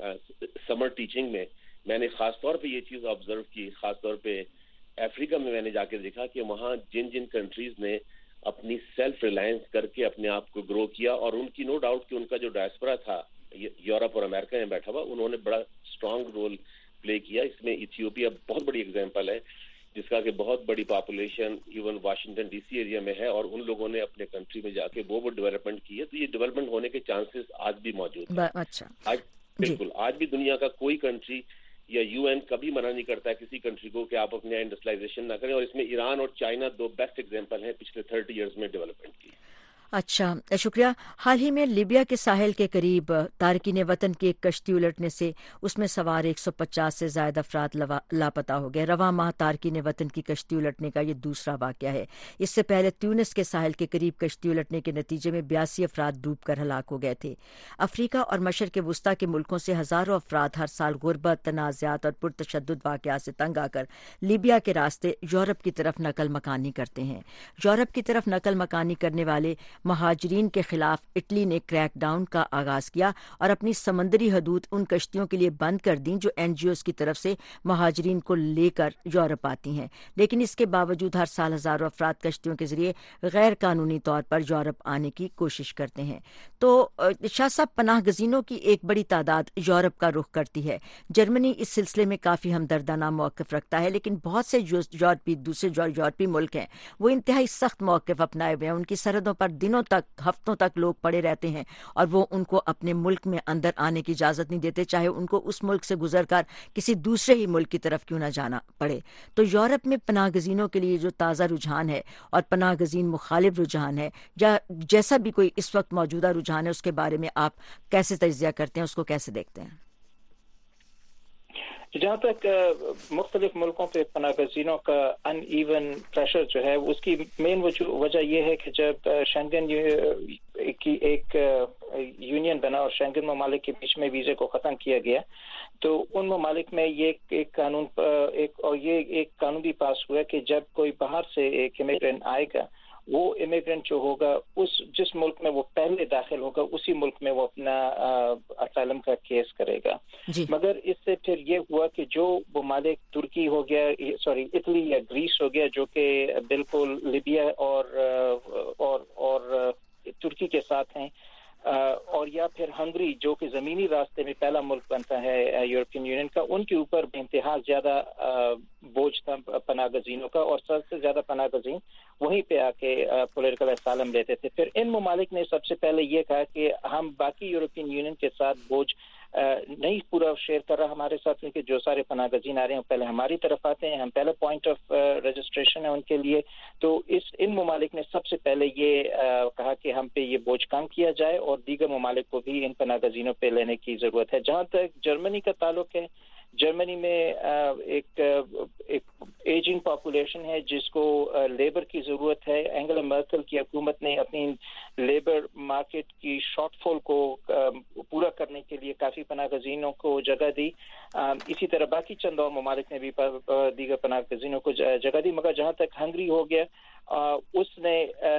سمر ٹیچنگ میں میں نے خاص طور پہ یہ چیز آبزرو کی، خاص طور پہ افریقہ میں میں نے جا کے دیکھا کہ وہاں جن جن کنٹریز نے اپنی سیلف ریلائنس کر کے اپنے آپ کو گرو کیا، اور ان کی نو ڈاؤٹ کہ ان کا جو ڈائسپورا تھا یورپ اور امریکہ میں بیٹھا ہوا، انہوں نے بڑا اسٹرانگ رول پلے کیا. اس میں ایتھیوپیا بہت بڑی ایگزامپل ہے جس کا کہ بہت بڑی population even Washington D C area میں ہے، اور ان لوگوں نے اپنے کنٹری میں جا کے وہ وہ ڈیولپمنٹ کی ہے. تو یہ ڈیولپمنٹ ہونے کے چانسز آج بھی موجود ہیں. اچھا، آج بالکل آج بھی دنیا کا کوئی کنٹری یا یو این کبھی منع نہیں کرتا ہے کسی کنٹری کو کہ آپ اپنے انڈسٹریلائزیشن نہ کریں، اور اس میں ایران اور چائنا دو بیسٹ ایگزامپل ہیں پچھلے تھرٹی ایئرز میں ڈیولپمنٹ کی. اچھا، شکریہ. حال ہی میں لیبیا کے ساحل کے قریب تارکین وطن کی ایک کشتی الٹنے سے اس میں سوار ایک سو پچاس سے زائد افراد لاپتہ ہو گئے. رواں ماہ تارکین وطن کی کشتی الٹنے کا یہ دوسرا واقعہ ہے. اس سے پہلے تیونس کے ساحل کے قریب کشتی الٹنے کے نتیجے میں بیاسی افراد ڈوب کر ہلاک ہو گئے تھے. افریقہ اور مشرق وسطیٰ کے ملکوں سے ہزاروں افراد ہر سال غربت، تنازعات اور پرتشدد واقعات سے تنگ آ کر لیبیا کے راستے یورپ کی طرف نقل مکانی کرتے ہیں. یورپ کی طرف نقل مکانی کرنے والے مہاجرین کے خلاف اٹلی نے کریک ڈاؤن کا آغاز کیا اور اپنی سمندری حدود ان کشتیوں کے لیے بند کر دیں جو این جی اوز کی طرف سے مہاجرین کو لے کر یورپ آتی ہیں. لیکن اس کے باوجود ہر سال ہزاروں افراد کشتیوں کے ذریعے غیر قانونی طور پر یورپ آنے کی کوشش کرتے ہیں. تو شاہ صاحب، پناہ گزینوں کی ایک بڑی تعداد یورپ کا رخ کرتی ہے. جرمنی اس سلسلے میں کافی ہمدردانہ موقف رکھتا ہے، لیکن بہت سے یورپی دوسرے یورپی ملک ہیں وہ انتہائی سخت موقف اپنائے ہوئے ہیں. ان کی سرحدوں پر دنوں تک، ہفتوں تک لوگ پڑے رہتے ہیں اور وہ ان کو اپنے ملک میں اندر آنے کی اجازت نہیں دیتے، چاہے ان کو اس ملک سے گزر کر کسی دوسرے ہی ملک کی طرف کیوں نہ جانا پڑے. تو یورپ میں پناہ گزینوں کے لیے جو تازہ رجحان ہے اور پناہ گزین مخالف رجحان ہے، یا جیسا بھی کوئی اس وقت موجودہ رجحان ہے، اس کے بارے میں آپ کیسے تجزیہ کرتے ہیں، اس کو کیسے دیکھتے ہیں؟ جہاں تک مختلف ملکوں پہ پناہ گزینوں کا ان ایون پریشر جو ہے، اس کی مین وجہ یہ ہے کہ جب شنگن کی ایک یونین بنا اور شنگن ممالک کے بیچ میں ویزے کو ختم کیا گیا، تو ان ممالک میں یہ ایک قانون ایک اور یہ ایک قانون بھی پاس ہوا کہ جب کوئی باہر سے ایک امیگرینٹ آئے گا، وہ امیگرینٹ جو ہوگا اس جس ملک میں وہ پہلے داخل ہوگا اسی ملک میں وہ اپنا اسائلم کا کیس کرے گا. جی. مگر اس سے پھر یہ ہوا کہ جو ممالک ترکی ہو گیا، سوری اٹلی یا گریس ہو گیا، جو کہ بالکل لیبیا اور اور اور ترکی کے ساتھ ہیں، اور یا پھر ہنگری جو کہ زمینی راستے میں پہلا ملک بنتا ہے یورپین یونین کا، ان کے اوپر بے انتہا زیادہ بوجھ تھا پناہ گزینوں کا، اور سب سے زیادہ پناہ گزین وہیں پہ آ کے پولیٹیکل اسائلم لیتے تھے. پھر ان ممالک نے سب سے پہلے یہ کہا کہ ہم باقی یورپین یونین کے ساتھ بوجھ نہیں پورا شیئر کر رہا ہمارے ساتھ، کیونکہ جو سارے پناہ گزین آ رہے ہیں پہلے ہماری طرف آتے ہیں، ہم پہلے پوائنٹ آف رجسٹریشن ہے ان کے لیے. تو اس ان ممالک نے سب سے پہلے یہ کہا کہ ہم پہ یہ بوجھ کم کیا جائے، اور دیگر ممالک کو بھی ان پناہ گزینوں پہ لینے کی ضرورت ہے. جہاں تک جرمنی کا تعلق ہے، جرمنی میں ایک ایک ایجنگ پاپولیشن ہے جس کو لیبر کی ضرورت ہے. اینگلا مرکل کی حکومت نے اپنی لیبر مارکیٹ کی شارٹ فال کو پورا کرنے کے لیے کافی پناہ گزینوں کو جگہ دی. اسی طرح باقی چند اور ممالک نے بھی دیگر پناہ گزینوں کو جگہ دی. مگر جہاں تک ہنگری ہو گیا، اس نے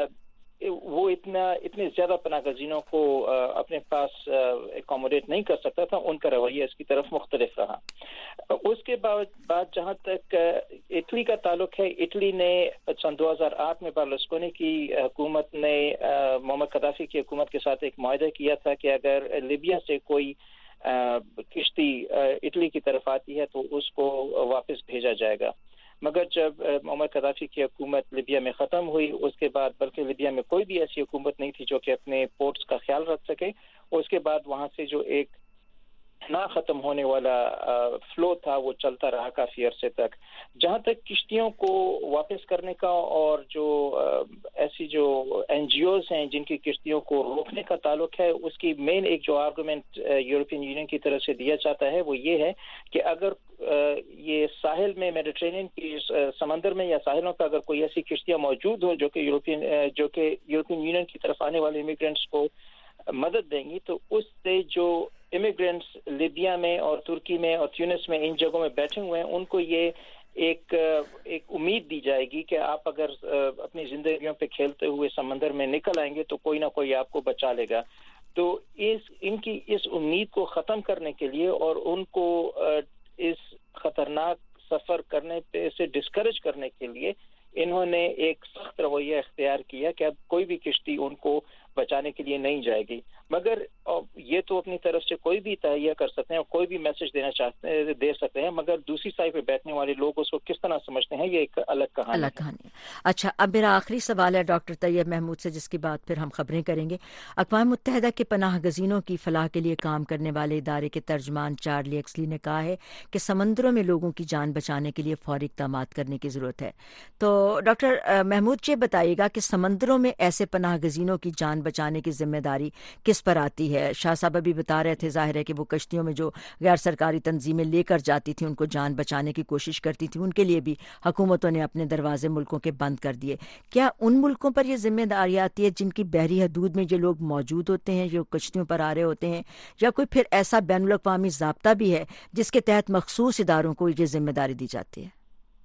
وہ اتنا اتنے زیادہ پناہ گزینوں کو اپنے پاس اکوموڈیٹ نہیں کر سکتا تھا. ان کا رویہ اس کی طرف مختلف رہا. اس کے بعد جہاں تک اٹلی کا تعلق ہے، اٹلی نے سن دو ہزار آٹھ میں برلسکونی کی حکومت نے محمد قذافی کی حکومت کے ساتھ ایک معاہدہ کیا تھا کہ اگر لیبیا سے کوئی کشتی اٹلی کی طرف آتی ہے تو اس کو واپس بھیجا جائے گا. مگر جب محمد قذافی کی حکومت لیبیا میں ختم ہوئی، اس کے بعد بلکہ لیبیا میں کوئی بھی ایسی حکومت نہیں تھی جو کہ اپنے پورٹس کا خیال رکھ سکے. اس کے بعد وہاں سے جو ایک نہ ختم ہونے والا فلو تھا وہ چلتا رہا کافی عرصے تک. جہاں تک کشتیوں کو واپس کرنے کا اور جو ایسی جو این جی اوز ہیں جن کی کشتیوں کو روکنے کا تعلق ہے، اس کی مین ایک جو آرگومنٹ یورپین یونین کی طرف سے دیا جاتا ہے وہ یہ ہے کہ اگر یہ ساحل میں میڈیٹرینین کی سمندر میں یا ساحلوں پہ اگر کوئی ایسی کشتیاں موجود ہوں جو کہ یورپین جو کہ یورپین یونین کی طرف آنے والے امیگرینٹس کو مدد دیں گی، تو اس سے جو امیگرینٹس لیبیا میں اور ترکی میں اور تیونس میں ان جگہوں میں بیٹھے ہوئے ہیں ان کو یہ ایک ایک امید دی جائے گی کہ آپ اگر اپنی زندگیوں پہ کھیلتے ہوئے سمندر میں نکل آئیں گے تو کوئی نہ کوئی آپ کو بچا لے گا. تو اس ان کی اس امید کو ختم کرنے کے لیے اور ان کو اس خطرناک سفر کرنے پہ سے ڈسکریج کرنے کے لیے انہوں نے ایک سخت رویہ اختیار کیا کہ اب کوئی بھی کشتی ان کو بچانے کے لیے نہیں جائے گی. مگر یہ تو اپنی طرف سے کوئی بھی تہیہ کر سکتے ہیں اور کوئی بھی میسج دینا چاہتے ہیں دے سکتے ہیں، مگر دوسری سائڈ پہ بیٹھنے والے لوگ اس کو کس طرح سمجھتے ہیں یہ ایک الگ کہانی الگ کہانی. اچھا، اب میرا آخری سوال ہے ڈاکٹر طیب محمود سے، جس کے بعد پھر ہم خبریں کریں گے. اقوام متحدہ کے پناہ گزینوں کی فلاح کے لیے کام کرنے والے ادارے کے ترجمان چارلی ایکسلی نے کہا ہے کہ سمندروں میں لوگوں کی جان بچانے کے لیے فوری اقدامات کرنے کی ضرورت ہے. تو ڈاکٹر محمود یہ بتائیے گا کہ سمندروں میں ایسے پناہ گزینوں کی جان بچانے کی ذمہ داری کس پر آتی ہے؟ شاہ صاحب ابھی بتا رہے تھے، ظاہر ہے کہ وہ کشتیوں میں جو غیر سرکاری تنظیمیں لے کر جاتی تھیں ان کو جان بچانے کی کوشش کرتی تھیں، ان کے لیے بھی حکومتوں نے اپنے دروازے ملکوں کے بند کر دیے. کیا ان ملکوں پر یہ ذمہ داری آتی ہے جن کی بحری حدود میں جو لوگ موجود ہوتے ہیں، جو کشتیوں پر آ رہے ہوتے ہیں، یا کوئی پھر ایسا بین الاقوامی ضابطہ بھی ہے جس کے تحت مخصوص اداروں کو یہ ذمہ داری دی جاتی ہے؟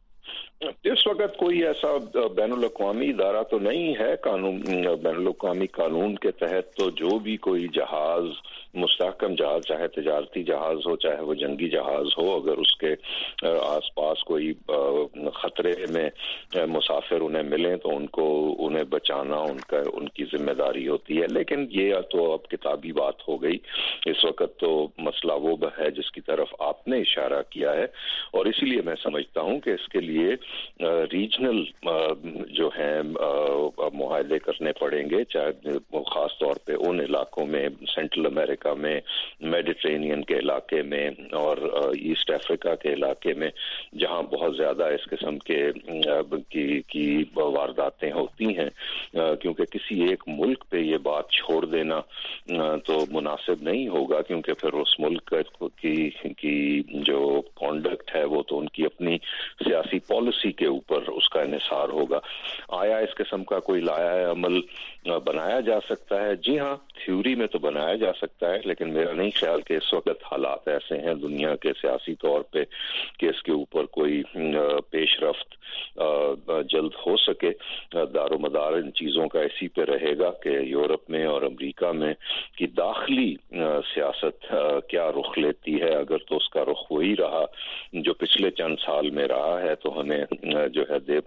اس وقت کوئی ایسا بین الاقوامی ادارہ تو نہیں ہے. قانون بین الاقوامی قانون کے تحت تو جو بھی کوئی جہاز، مستحکم جہاز، چاہے تجارتی جہاز ہو چاہے وہ جنگی جہاز ہو، اگر اس کے آس پاس کوئی خطرے میں مسافر انہیں ملیں تو ان کو انہیں بچانا ان کا ان کی ذمہ داری ہوتی ہے. لیکن یہ تو اب کتابی بات ہو گئی. اس وقت تو مسئلہ وہ ہے جس کی طرف آپ نے اشارہ کیا ہے، اور اسی لیے میں سمجھتا ہوں کہ اس کے لیے ریجنل جو ہیں معاہدے کرنے پڑیں گے، چاہے خاص طور پہ ان علاقوں میں، سینٹرل امریکہ میں، میڈیٹرینین کے علاقے میں اور ایسٹ افریقہ کے علاقے میں، جہاں بہت زیادہ اس قسم کے کی, کی وارداتیں ہوتی ہیں. کیونکہ کسی ایک ملک پہ یہ بات چھوڑ دینا تو مناسب نہیں ہوگا، کیونکہ پھر اس ملک کی, کی جو کانڈکٹ ہے وہ تو ان کی اپنی سیاسی پالیسی کے اوپر اس کا انحصار ہوگا. آیا اس قسم کا کوئی لایا عمل بنایا جا سکتا ہے؟ جی ہاں، تھیوری میں تو بنایا جا سکتا ہے، لیکن میرا نہیں خیال کہ اس وقت حالات ایسے ہیں دنیا کے سیاسی طور پہ کہ اس کے اوپر کوئی پیش رفت جلد ہو سکے. دار و مدار ان چیزوں کا اسی پہ رہے گا کہ یورپ میں اور امریکہ میں کی داخلی سیاست کیا رخ لیتی ہے. اگر تو اس کا رخ وہی رہا جو پچھلے چند سال میں رہا ہے تو ہمیں جو ہے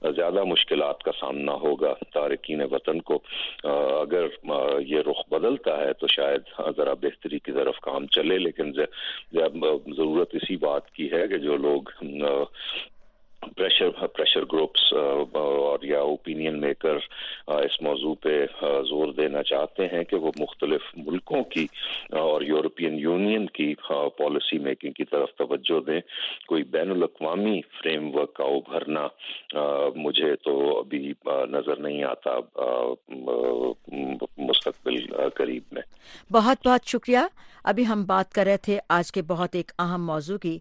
زیادہ مشکلات کا سامنا ہوگا تارکین وطن کو. اگر یہ رخ بدلتا ہے تو شاید ذرا بہتری کی طرف کام چلے، لیکن ضرورت اسی بات کی ہے کہ جو لوگ پریشر پریشر گروپس اور یا اوپینین میکر اس موضوع پہ زور دینا چاہتے ہیں کہ وہ مختلف ملکوں کی اور یورپین یونین کی پالیسی میکنگ کی طرف توجہ دیں. کوئی بین الاقوامی فریم ورک کا ابھرنا مجھے تو ابھی نظر نہیں آتا مستقبل قریب میں. بہت بہت شکریہ. ابھی ہم بات کر رہے تھے آج کے بہت ایک اہم موضوع کی،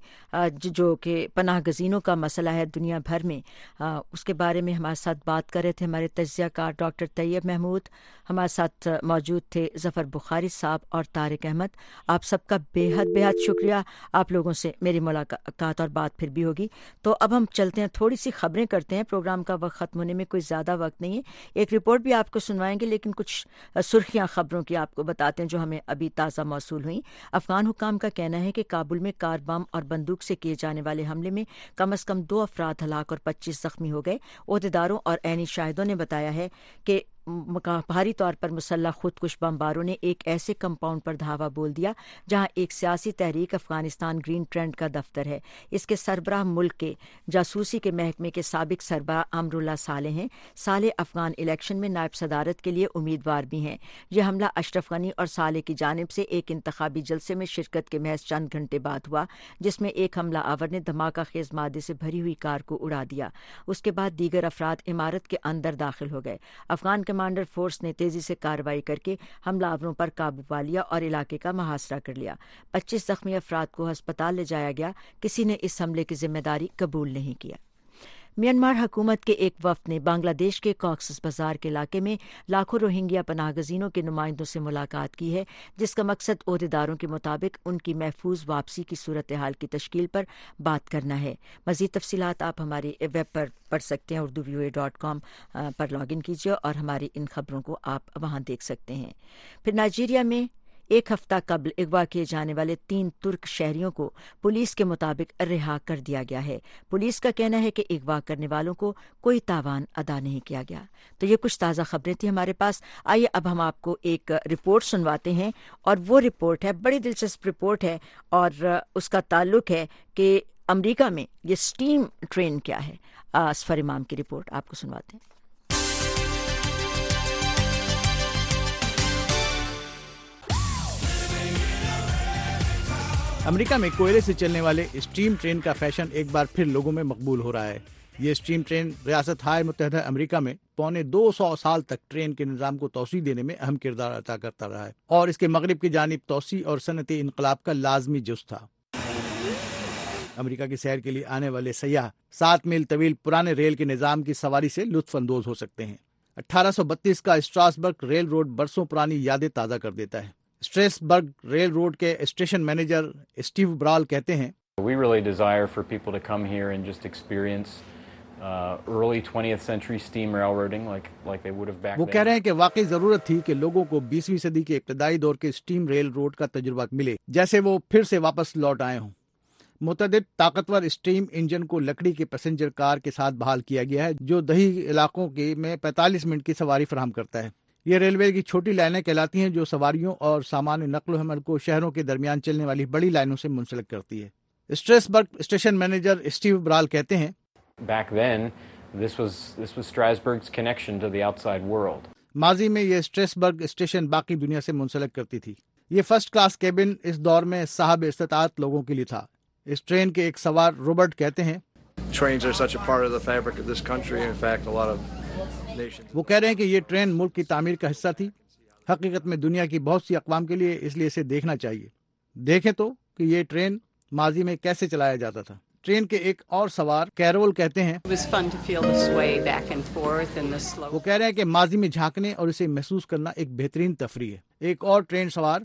جو کہ پناہ گزینوں کا مسئلہ ہے دنیا بھر میں. اس کے بارے میں ہمارے ساتھ بات کر رہے تھے ہمارے تجزیہ کار ڈاکٹر طیب محمود. ہمارے ساتھ موجود تھے ظفر بخاری صاحب اور طارق احمد. آپ سب کا بے حد بے حد شکریہ. آپ لوگوں سے میری ملاقات اور بات پھر بھی ہوگی. تو اب ہم چلتے ہیں، تھوڑی سی خبریں کرتے ہیں. پروگرام کا وقت ختم ہونے میں کوئی زیادہ وقت نہیں ہے. ایک رپورٹ بھی آپ کو سنوائیں گے، لیکن کچھ سرخیاں خبروں کی آپ کو بتاتے ہیں جو ہمیں ابھی تازہ موصول ہوئی. افغان حکام کا کہنا ہے کہ کابل میں کار بم اور بندوق سے کیے جانے والے حملے میں کم از کم دو افراد ہلاک اور پچیس زخمی ہو گئے. عہدیداروں اور عینی شاہدوں نے بتایا ہے کہ بھاری طور پر مسلح خودکش بمباروں نے ایک ایسے کمپاؤنڈ پر دھاوا بول دیا جہاں ایک سیاسی تحریک افغانستان گرین ٹرینڈ کا دفتر ہے. اس کے سربراہ ملک کے جاسوسی کے محکمے کے سابق سربراہ امراللہ صالح ہیں. صالح افغان الیکشن میں نائب صدارت کے لیے امیدوار بھی ہیں. یہ حملہ اشرف غنی اور صالح کی جانب سے ایک انتخابی جلسے میں شرکت کے محض چند گھنٹے بعد ہوا، جس میں ایک حملہ آور نے دھماکہ خیز مادے سے بھری ہوئی کار کو اڑا دیا. اس کے بعد دیگر افراد عمارت کے اندر داخل ہو گئے. افغان کمانڈر فورس نے تیزی سے کارروائی کر کے حملہ آوروں پر قابو پا لیا اور علاقے کا محاصرہ کر لیا. پچیس زخمی افراد کو ہسپتال لے جایا گیا. کسی نے اس حملے کی ذمہ داری قبول نہیں کیا. میانمار حکومت کے ایک وفد نے بنگلہ دیش کے کاکسس بازار کے علاقے میں لاکھوں روہنگیا پناہ گزینوں کے نمائندوں سے ملاقات کی ہے، جس کا مقصد عہدیداروں کے مطابق ان کی محفوظ واپسی کی صورتحال کی تشکیل پر بات کرنا ہے. مزید تفصیلات آپ ہماری ویب پر پڑھ سکتے ہیں، Urdu V O A dot com پر لاگ ان کیجیے اور ہماری ان خبروں کو آپ وہاں دیکھ سکتے ہیں. پھر نائجیریا میں ایک ہفتہ قبل اغوا کیے جانے والے تین ترک شہریوں کو پولیس کے مطابق رہا کر دیا گیا ہے. پولیس کا کہنا ہے کہ اغوا کرنے والوں کو کوئی تاوان ادا نہیں کیا گیا. تو یہ کچھ تازہ خبریں تھیں ہمارے پاس. آئیے اب ہم آپ کو ایک رپورٹ سنواتے ہیں، اور وہ رپورٹ ہے بڑی دلچسپ رپورٹ ہے، اور اس کا تعلق ہے کہ امریکہ میں یہ سٹیم ٹرین کیا ہے. اسفر امام کی رپورٹ آپ کو سنواتے ہیں. امریکہ میں کوئلے سے چلنے والے اسٹیم ٹرین کا فیشن ایک بار پھر لوگوں میں مقبول ہو رہا ہے. یہ اسٹیم ٹرین ریاست ہائے متحدہ امریکہ میں پونے دو سو سال تک ٹرین کے نظام کو توسیع دینے میں اہم کردار ادا کرتا رہا ہے، اور اس کے مغرب کی جانب توسیع اور صنعتی انقلاب کا لازمی جز تھا. امریکہ کی سیر کے لیے آنے والے سیاح سات میل طویل پرانے ریل کے نظام کی سواری سے لطف اندوز ہو سکتے ہیں. اٹھارہ سو بتیس کا اسٹراسبرگ ریل روڈ برسوں پرانی یادیں تازہ کر دیتا ہے. اسٹریسبرگ ریل روڈ کے اسٹیشن مینیجر اسٹیو برال کہتے ہیں، We really desire for people to come here and just experience uh, early twentieth century steam railroading like like they would have back then. وہ کہہ رہے ہیں کہ واقعی ضرورت تھی کہ لوگوں کو بیسویں صدی کے ابتدائی دور کے اسٹیم ریل روڈ کا تجربہ ملے، جیسے وہ پھر سے واپس لوٹ آئے ہوں. متعدد طاقتور اسٹیم انجن کو لکڑی کے پیسنجر کار کے ساتھ بحال کیا گیا ہے، جو دیہی علاقوں کے میں پینتالیس منٹ کی سواری فراہم کرتا ہے. یہ ریلوے کی چھوٹی لائنیں کہلاتی ہیں جو سواریوں اور سامان نقل و حمل کو شہروں کے درمیان چلنے والی بڑی لائنوں سے منسلک کرتی ہے. Strasburg station manager Steve Brall کہتے ہیں، Back then, this was this was Strasbourg's connection to the outside world. ماضی میں یہ اسٹریسبرگ اسٹیشن باقی دنیا سے منسلک کرتی تھی. یہ فرسٹ کلاس کیبن اس دور میں صاحب استطاعت لوگوں کے لیے تھا. اس ٹرین کے ایک سوار روبرٹ کہتے ہیں، Trains are such a part of the fabric of this country. In fact, a lot of وہ کہہ رہے ہیں کہ یہ ٹرین ملک کی تعمیر کا حصہ تھی. حقیقت میں دنیا کی بہت سی اقوام کے لیے اس لیے اسے دیکھنا چاہیے. دیکھیں تو کہ یہ ٹرین ماضی میں کیسے چلایا جاتا تھا. ٹرین کے ایک اور سوار کیرول کہتے ہیں، وہ کہہ رہے ہیں کہ ماضی میں جھانکنے اور اسے محسوس کرنا ایک بہترین تفریح ہے. ایک اور ٹرین سوار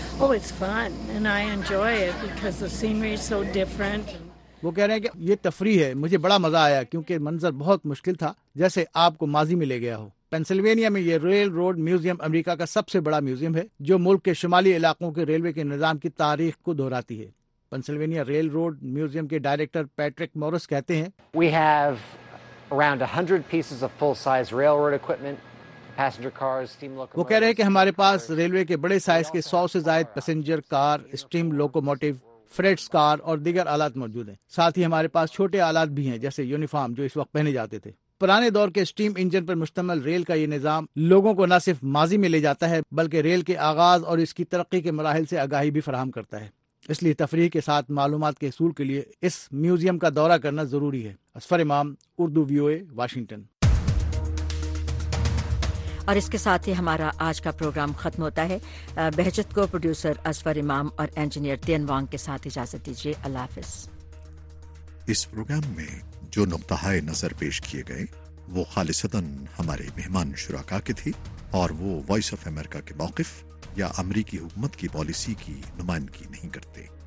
وہ کہہ رہے ہیں کہ یہ تفریح ہے، مجھے بڑا مزہ آیا کیونکہ منظر بہت مشکل تھا، جیسے آپ کو ماضی میں لے گیا ہو. پینسلوینیا میں یہ ریل روڈ میوزیم امریکہ کا سب سے بڑا میوزیم ہے، جو ملک کے شمالی علاقوں کے ریلوے کے نظام کی تاریخ کو دہراتی ہے. پینسلوینیا ریل روڈ میوزیم کے ڈائریکٹر پیٹرک مورس کہتے ہیں، We have around one hundred pieces of full-size railroad equipment, passenger cars, steam locomotives. وہ کہہ رہے ہیں کہ ہمارے پاس ریلوے کے بڑے سائز کے سو سے زائد passenger car, steam locomotive, freights car اور دیگر آلات موجود ہیں. ساتھ ہی ہمارے پاس چھوٹے آلات بھی ہیں جیسے یونیفارم جو اس وقت پہنے جاتے تھے. پرانے دور کے اسٹیم انجن پر مشتمل ریل کا یہ نظام لوگوں کو نہ صرف ماضی میں لے جاتا ہے بلکہ ریل کے آغاز اور اس کی ترقی کے مراحل سے آگاہی بھی فراہم کرتا ہے. اس لیے تفریح کے ساتھ معلومات کے حصول کے لیے اس میوزیم کا دورہ کرنا ضروری ہے. اصفر امام، اردو وی او اے، واشنگٹن. اور اس کے ساتھ ہی ہمارا آج کا پروگرام ختم ہوتا ہے. بہجت کو پروڈیوسر اصفر امام اور انجینئر تین وانگ کے ساتھ اجازت دیجیے. اللہ حافظ. اس پروگرام میں جو نقطہ نظر پیش کیے گئے وہ خالصتاً ہمارے مہمان شرکا کے تھے اور وہ وائس آف امریکہ کے موقف یا امریکی حکومت کی پالیسی کی نمائندگی نہیں کرتے.